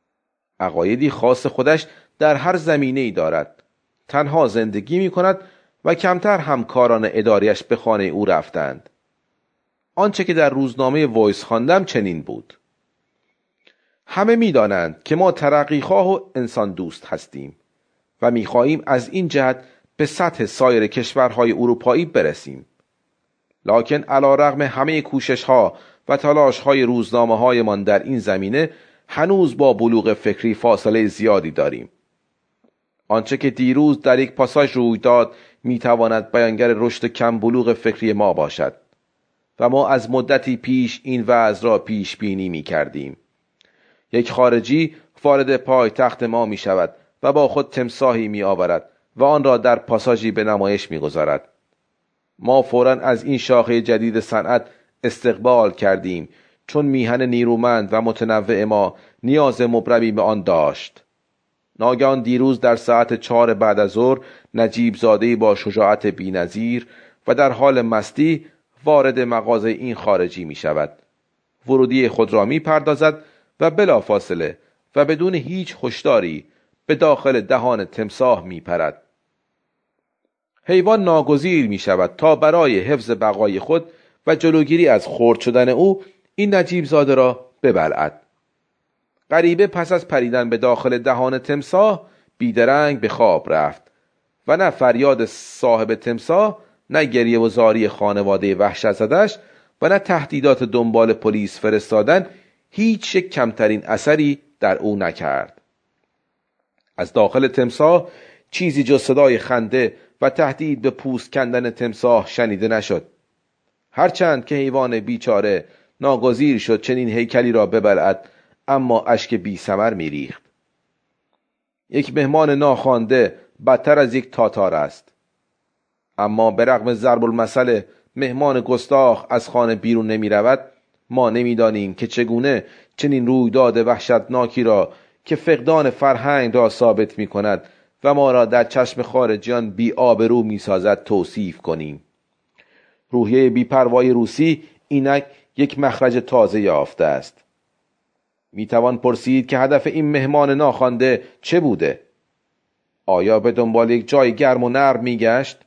عقایدی خاص خودش در هر زمینه‌ای دارد. تنها زندگی می کند و کمتر همکاران اداریش به خانه او رفتند. آنچه که در روزنامه وایس خواندم چنین بود: همه می‌دانند که ما ترقیخواه و انسان دوست هستیم و می‌خواهیم از این جهت به سطح سایر کشورهای اروپایی برسیم. لکن علی‌رغم همه کوشش‌ها و تلاش‌های روزنامه‌هایمان در این زمینه هنوز با بلوغ فکری فاصله زیادی داریم. آنچه که دیروز در یک پاساژ روی داد می‌تواند بیانگر رشد کم بلوغ فکری ما باشد و ما از مدتی پیش این وضع را پیش بینی می‌کردیم. یک خارجی وارد پایتخت ما می‌شود و با خود تمساحی می‌آورد و آن را در پاساژی به نمایش می‌گذارد. ما فوراً از این شاخه جدید صنعت استقبال کردیم، چون میهن نیرومند و متنوع ما نیاز مبرمی به آن داشت. ناگهان دیروز در ساعت چهار بعد از ظهر نجیب زاده‌ای با شجاعت بی‌نظیر و در حال مستی وارد مغازه این خارجی می شود. ورودی خود را می پردازد و بلافاصله و بدون هیچ هشداری به داخل دهان تمساح می پرد. حیوان ناگزیر می شود تا برای حفظ بقای خود و جلوگیری از خرد شدن او این نجیب زاده را ببلعد. غریبه پس از پریدن به داخل دهان تمساح بیدرنگ به خواب رفت و نه فریاد صاحب تمساح، نه گریه و زاری خانواده وحشت زدش و نه تهدیدات دنبال پلیس فرستادن هیچ یک کمترین اثری در او نکرد. از داخل تمساح چیزی جز صدای خنده و تهدید به پوست کندن تمساح شنیده نشد. هرچند که حیوان بیچاره ناگزیر شد چنین هیکلی را ببلعد، اما اشک بی ثمر می ریخت. یک مهمان ناخوانده بدتر از یک تاتار است. اما به رغم ضرب المثل مهمان گستاخ از خانه بیرون نمی رود، ما نمی دانیم که چگونه چنین رویداد وحشتناکی را که فقدان فرهنگ را ثابت می کند و ما را در چشم خارجیان بی آبرو می سازد توصیف کنیم. روحیه بی‌پروای روسی اینک یک مخرج تازه یافته است. می توان پرسید که هدف این مهمان ناخوانده چه بوده؟ آیا به دنبال یک جای گرم و نرم می گشت؟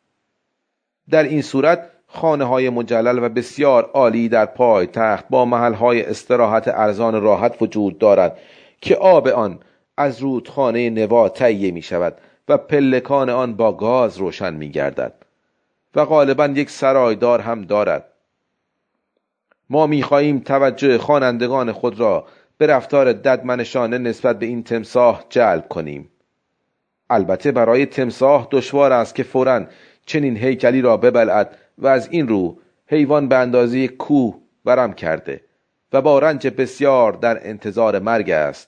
در این صورت خانه های مجلل و بسیار عالی در پای تخت با محل های استراحت ارزان راحت وجود دارد که آب آن از رودخانه نوا تهیه می شود و پلکان آن با گاز روشن می گردد و غالبا یک سرایدار هم دارد. ما می خواهیم توجه خوانندگان خود را به رفتار ددمنشانه نسبت به این تمساح جلب کنیم. البته برای تمساح دشوار است که فوراً چنین هیکلی را ببلعد و از این رو حیوان به اندازه کوه ورم کرده و با رنج بسیار در انتظار مرگ است.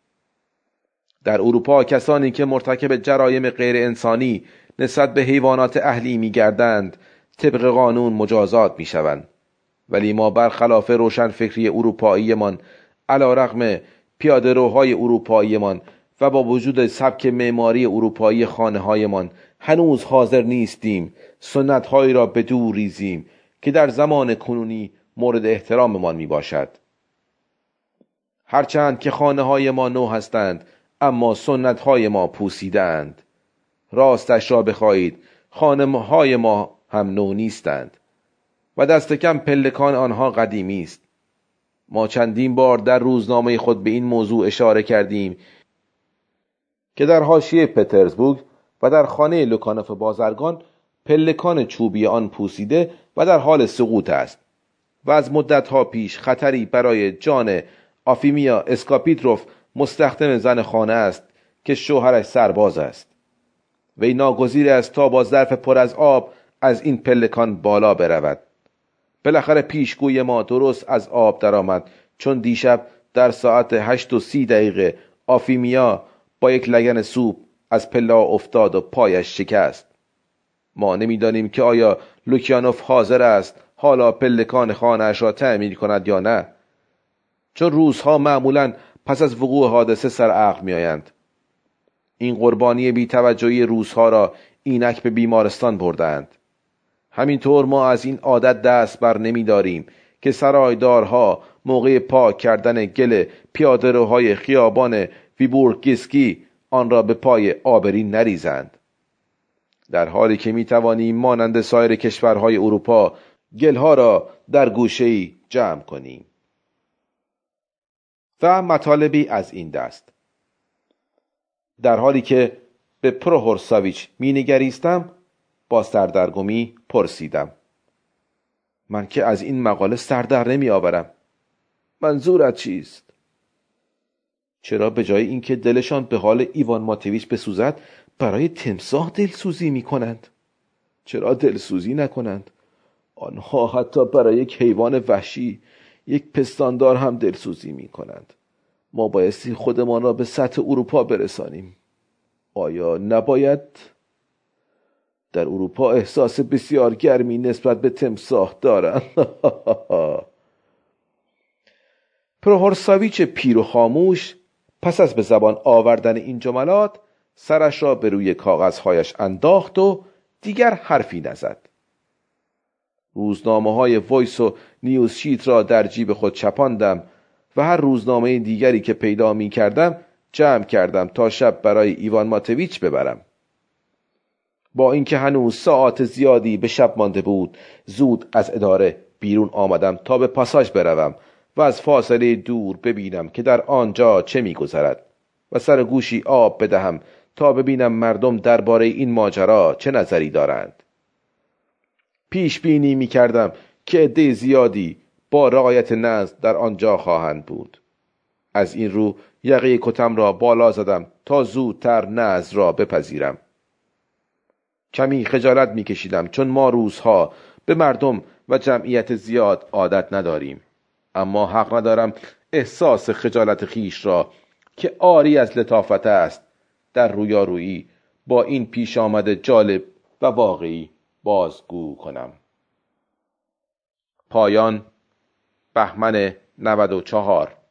در اروپا کسانی که مرتکب جرایم غیر انسانی نسبت به حیوانات اهلی می گردند طبق قانون مجازات می شوند. ولی ما برخلاف روشن فکری اروپایی من، علی رغم پیاده روهای اروپایی من و با وجود سبک معماری اروپایی خانه های من هنوز حاضر نیستیم سنت هایی را به دور ریزیم که در زمان کنونی مورد احترام من می باشد. هرچند که خانه های ما نو هستند، اما سنت های ما پوسیدند. راستش را بخواهید خانه های ما هم نو نیستند و دست کم پلکان آنها قدیمی است. ما چندین بار در روزنامه خود به این موضوع اشاره کردیم که در حاشیه پترزبورگ و در خانه لوکانوف بازرگان پلکان چوبی آن پوسیده و در حال سقوط است و از مدتها پیش خطری برای جان آفیمیا اسکاپیتروف مستخدم زن خانه است که شوهرش سرباز است. وی ناگزیر است تا با ظرف پر از آب از این پلکان بالا برود. بالاخره پیشگوی ما درست از آب درآمد، چون دیشب در ساعت هشت و سی دقیقه آفیمیا با یک لگن سوپ از پله افتاد و پایش شکست. ما نمیدانیم که آیا لوکیانوف حاضر است حالا پلکان خانه‌اش را تعمیر کند یا نه، چون روزها معمولاً پس از وقوع حادثه سر عقل می‌آیند. این قربانی بی‌توجهی روزها را اینک به بیمارستان بردند. همینطور ما از این عادت دست بر نمی داریم که سرایدارها موقع پاک کردن گل پیاده‌روهای خیابان ویبورگیسکی آن را به پای آبرین نریزند. در حالی که می توانیم مانند سایر کشورهای اروپا گلها را در گوشه‌ای جمع کنیم. و مطالبی از این دست. در حالی که به پروهورساویچ می نگریستم با سردرگمی پرسیدم: من که از این مقاله سردر نمی آورم. منظورت چیست؟ چرا به جای اینکه دلشان به حال ایوان ماتویچ بسوزد برای تمساح دلسوزی می کنند؟ چرا دلسوزی نکنند؟ آنها حتی برای یک حیوان وحشی، یک پستاندار هم دلسوزی می کنند. ما بایستی خودمان را به سطح اروپا برسانیم. آیا نباید؟ در اروپا احساس بسیار گرمی نسبت به تمساح دارند. پروهورساویچ پیر و خاموش پس از به زبان آوردن این جملات سرش را به روی کاغذهایش انداخت و دیگر حرفی نزد. روزنامه های وایس و نیوز شیت را در جیب خود چپاندم و هر روزنامه دیگری که پیدا می کردم جمع کردم تا شب برای ایوان ماتویچ ببرم. با اینکه هنوز ساعات زیادی به شب مانده بود، زود از اداره بیرون آمدم تا به پاساژ بروم و از فاصله دور ببینم که در آنجا چه می‌گذرد و سر گوشی آب بدهم تا ببینم مردم درباره این ماجرا چه نظری دارند. پیش بینی می‌کردم که عده زیادی با رعایت نظم در آنجا خواهند بود. از این رو یقه کتم را بالا زدم تا زودتر نظم را بپذیرم. کمی خجالت می‌کشیدم چون ما روزها به مردم و جمعیت زیاد عادت نداریم، اما حق ندارم احساس خجالت خیش را که عاری از لطافت است در رویارویی با این پیش آمد جالب و واقعی بازگو کنم. پایان: بهمن نود و چهار.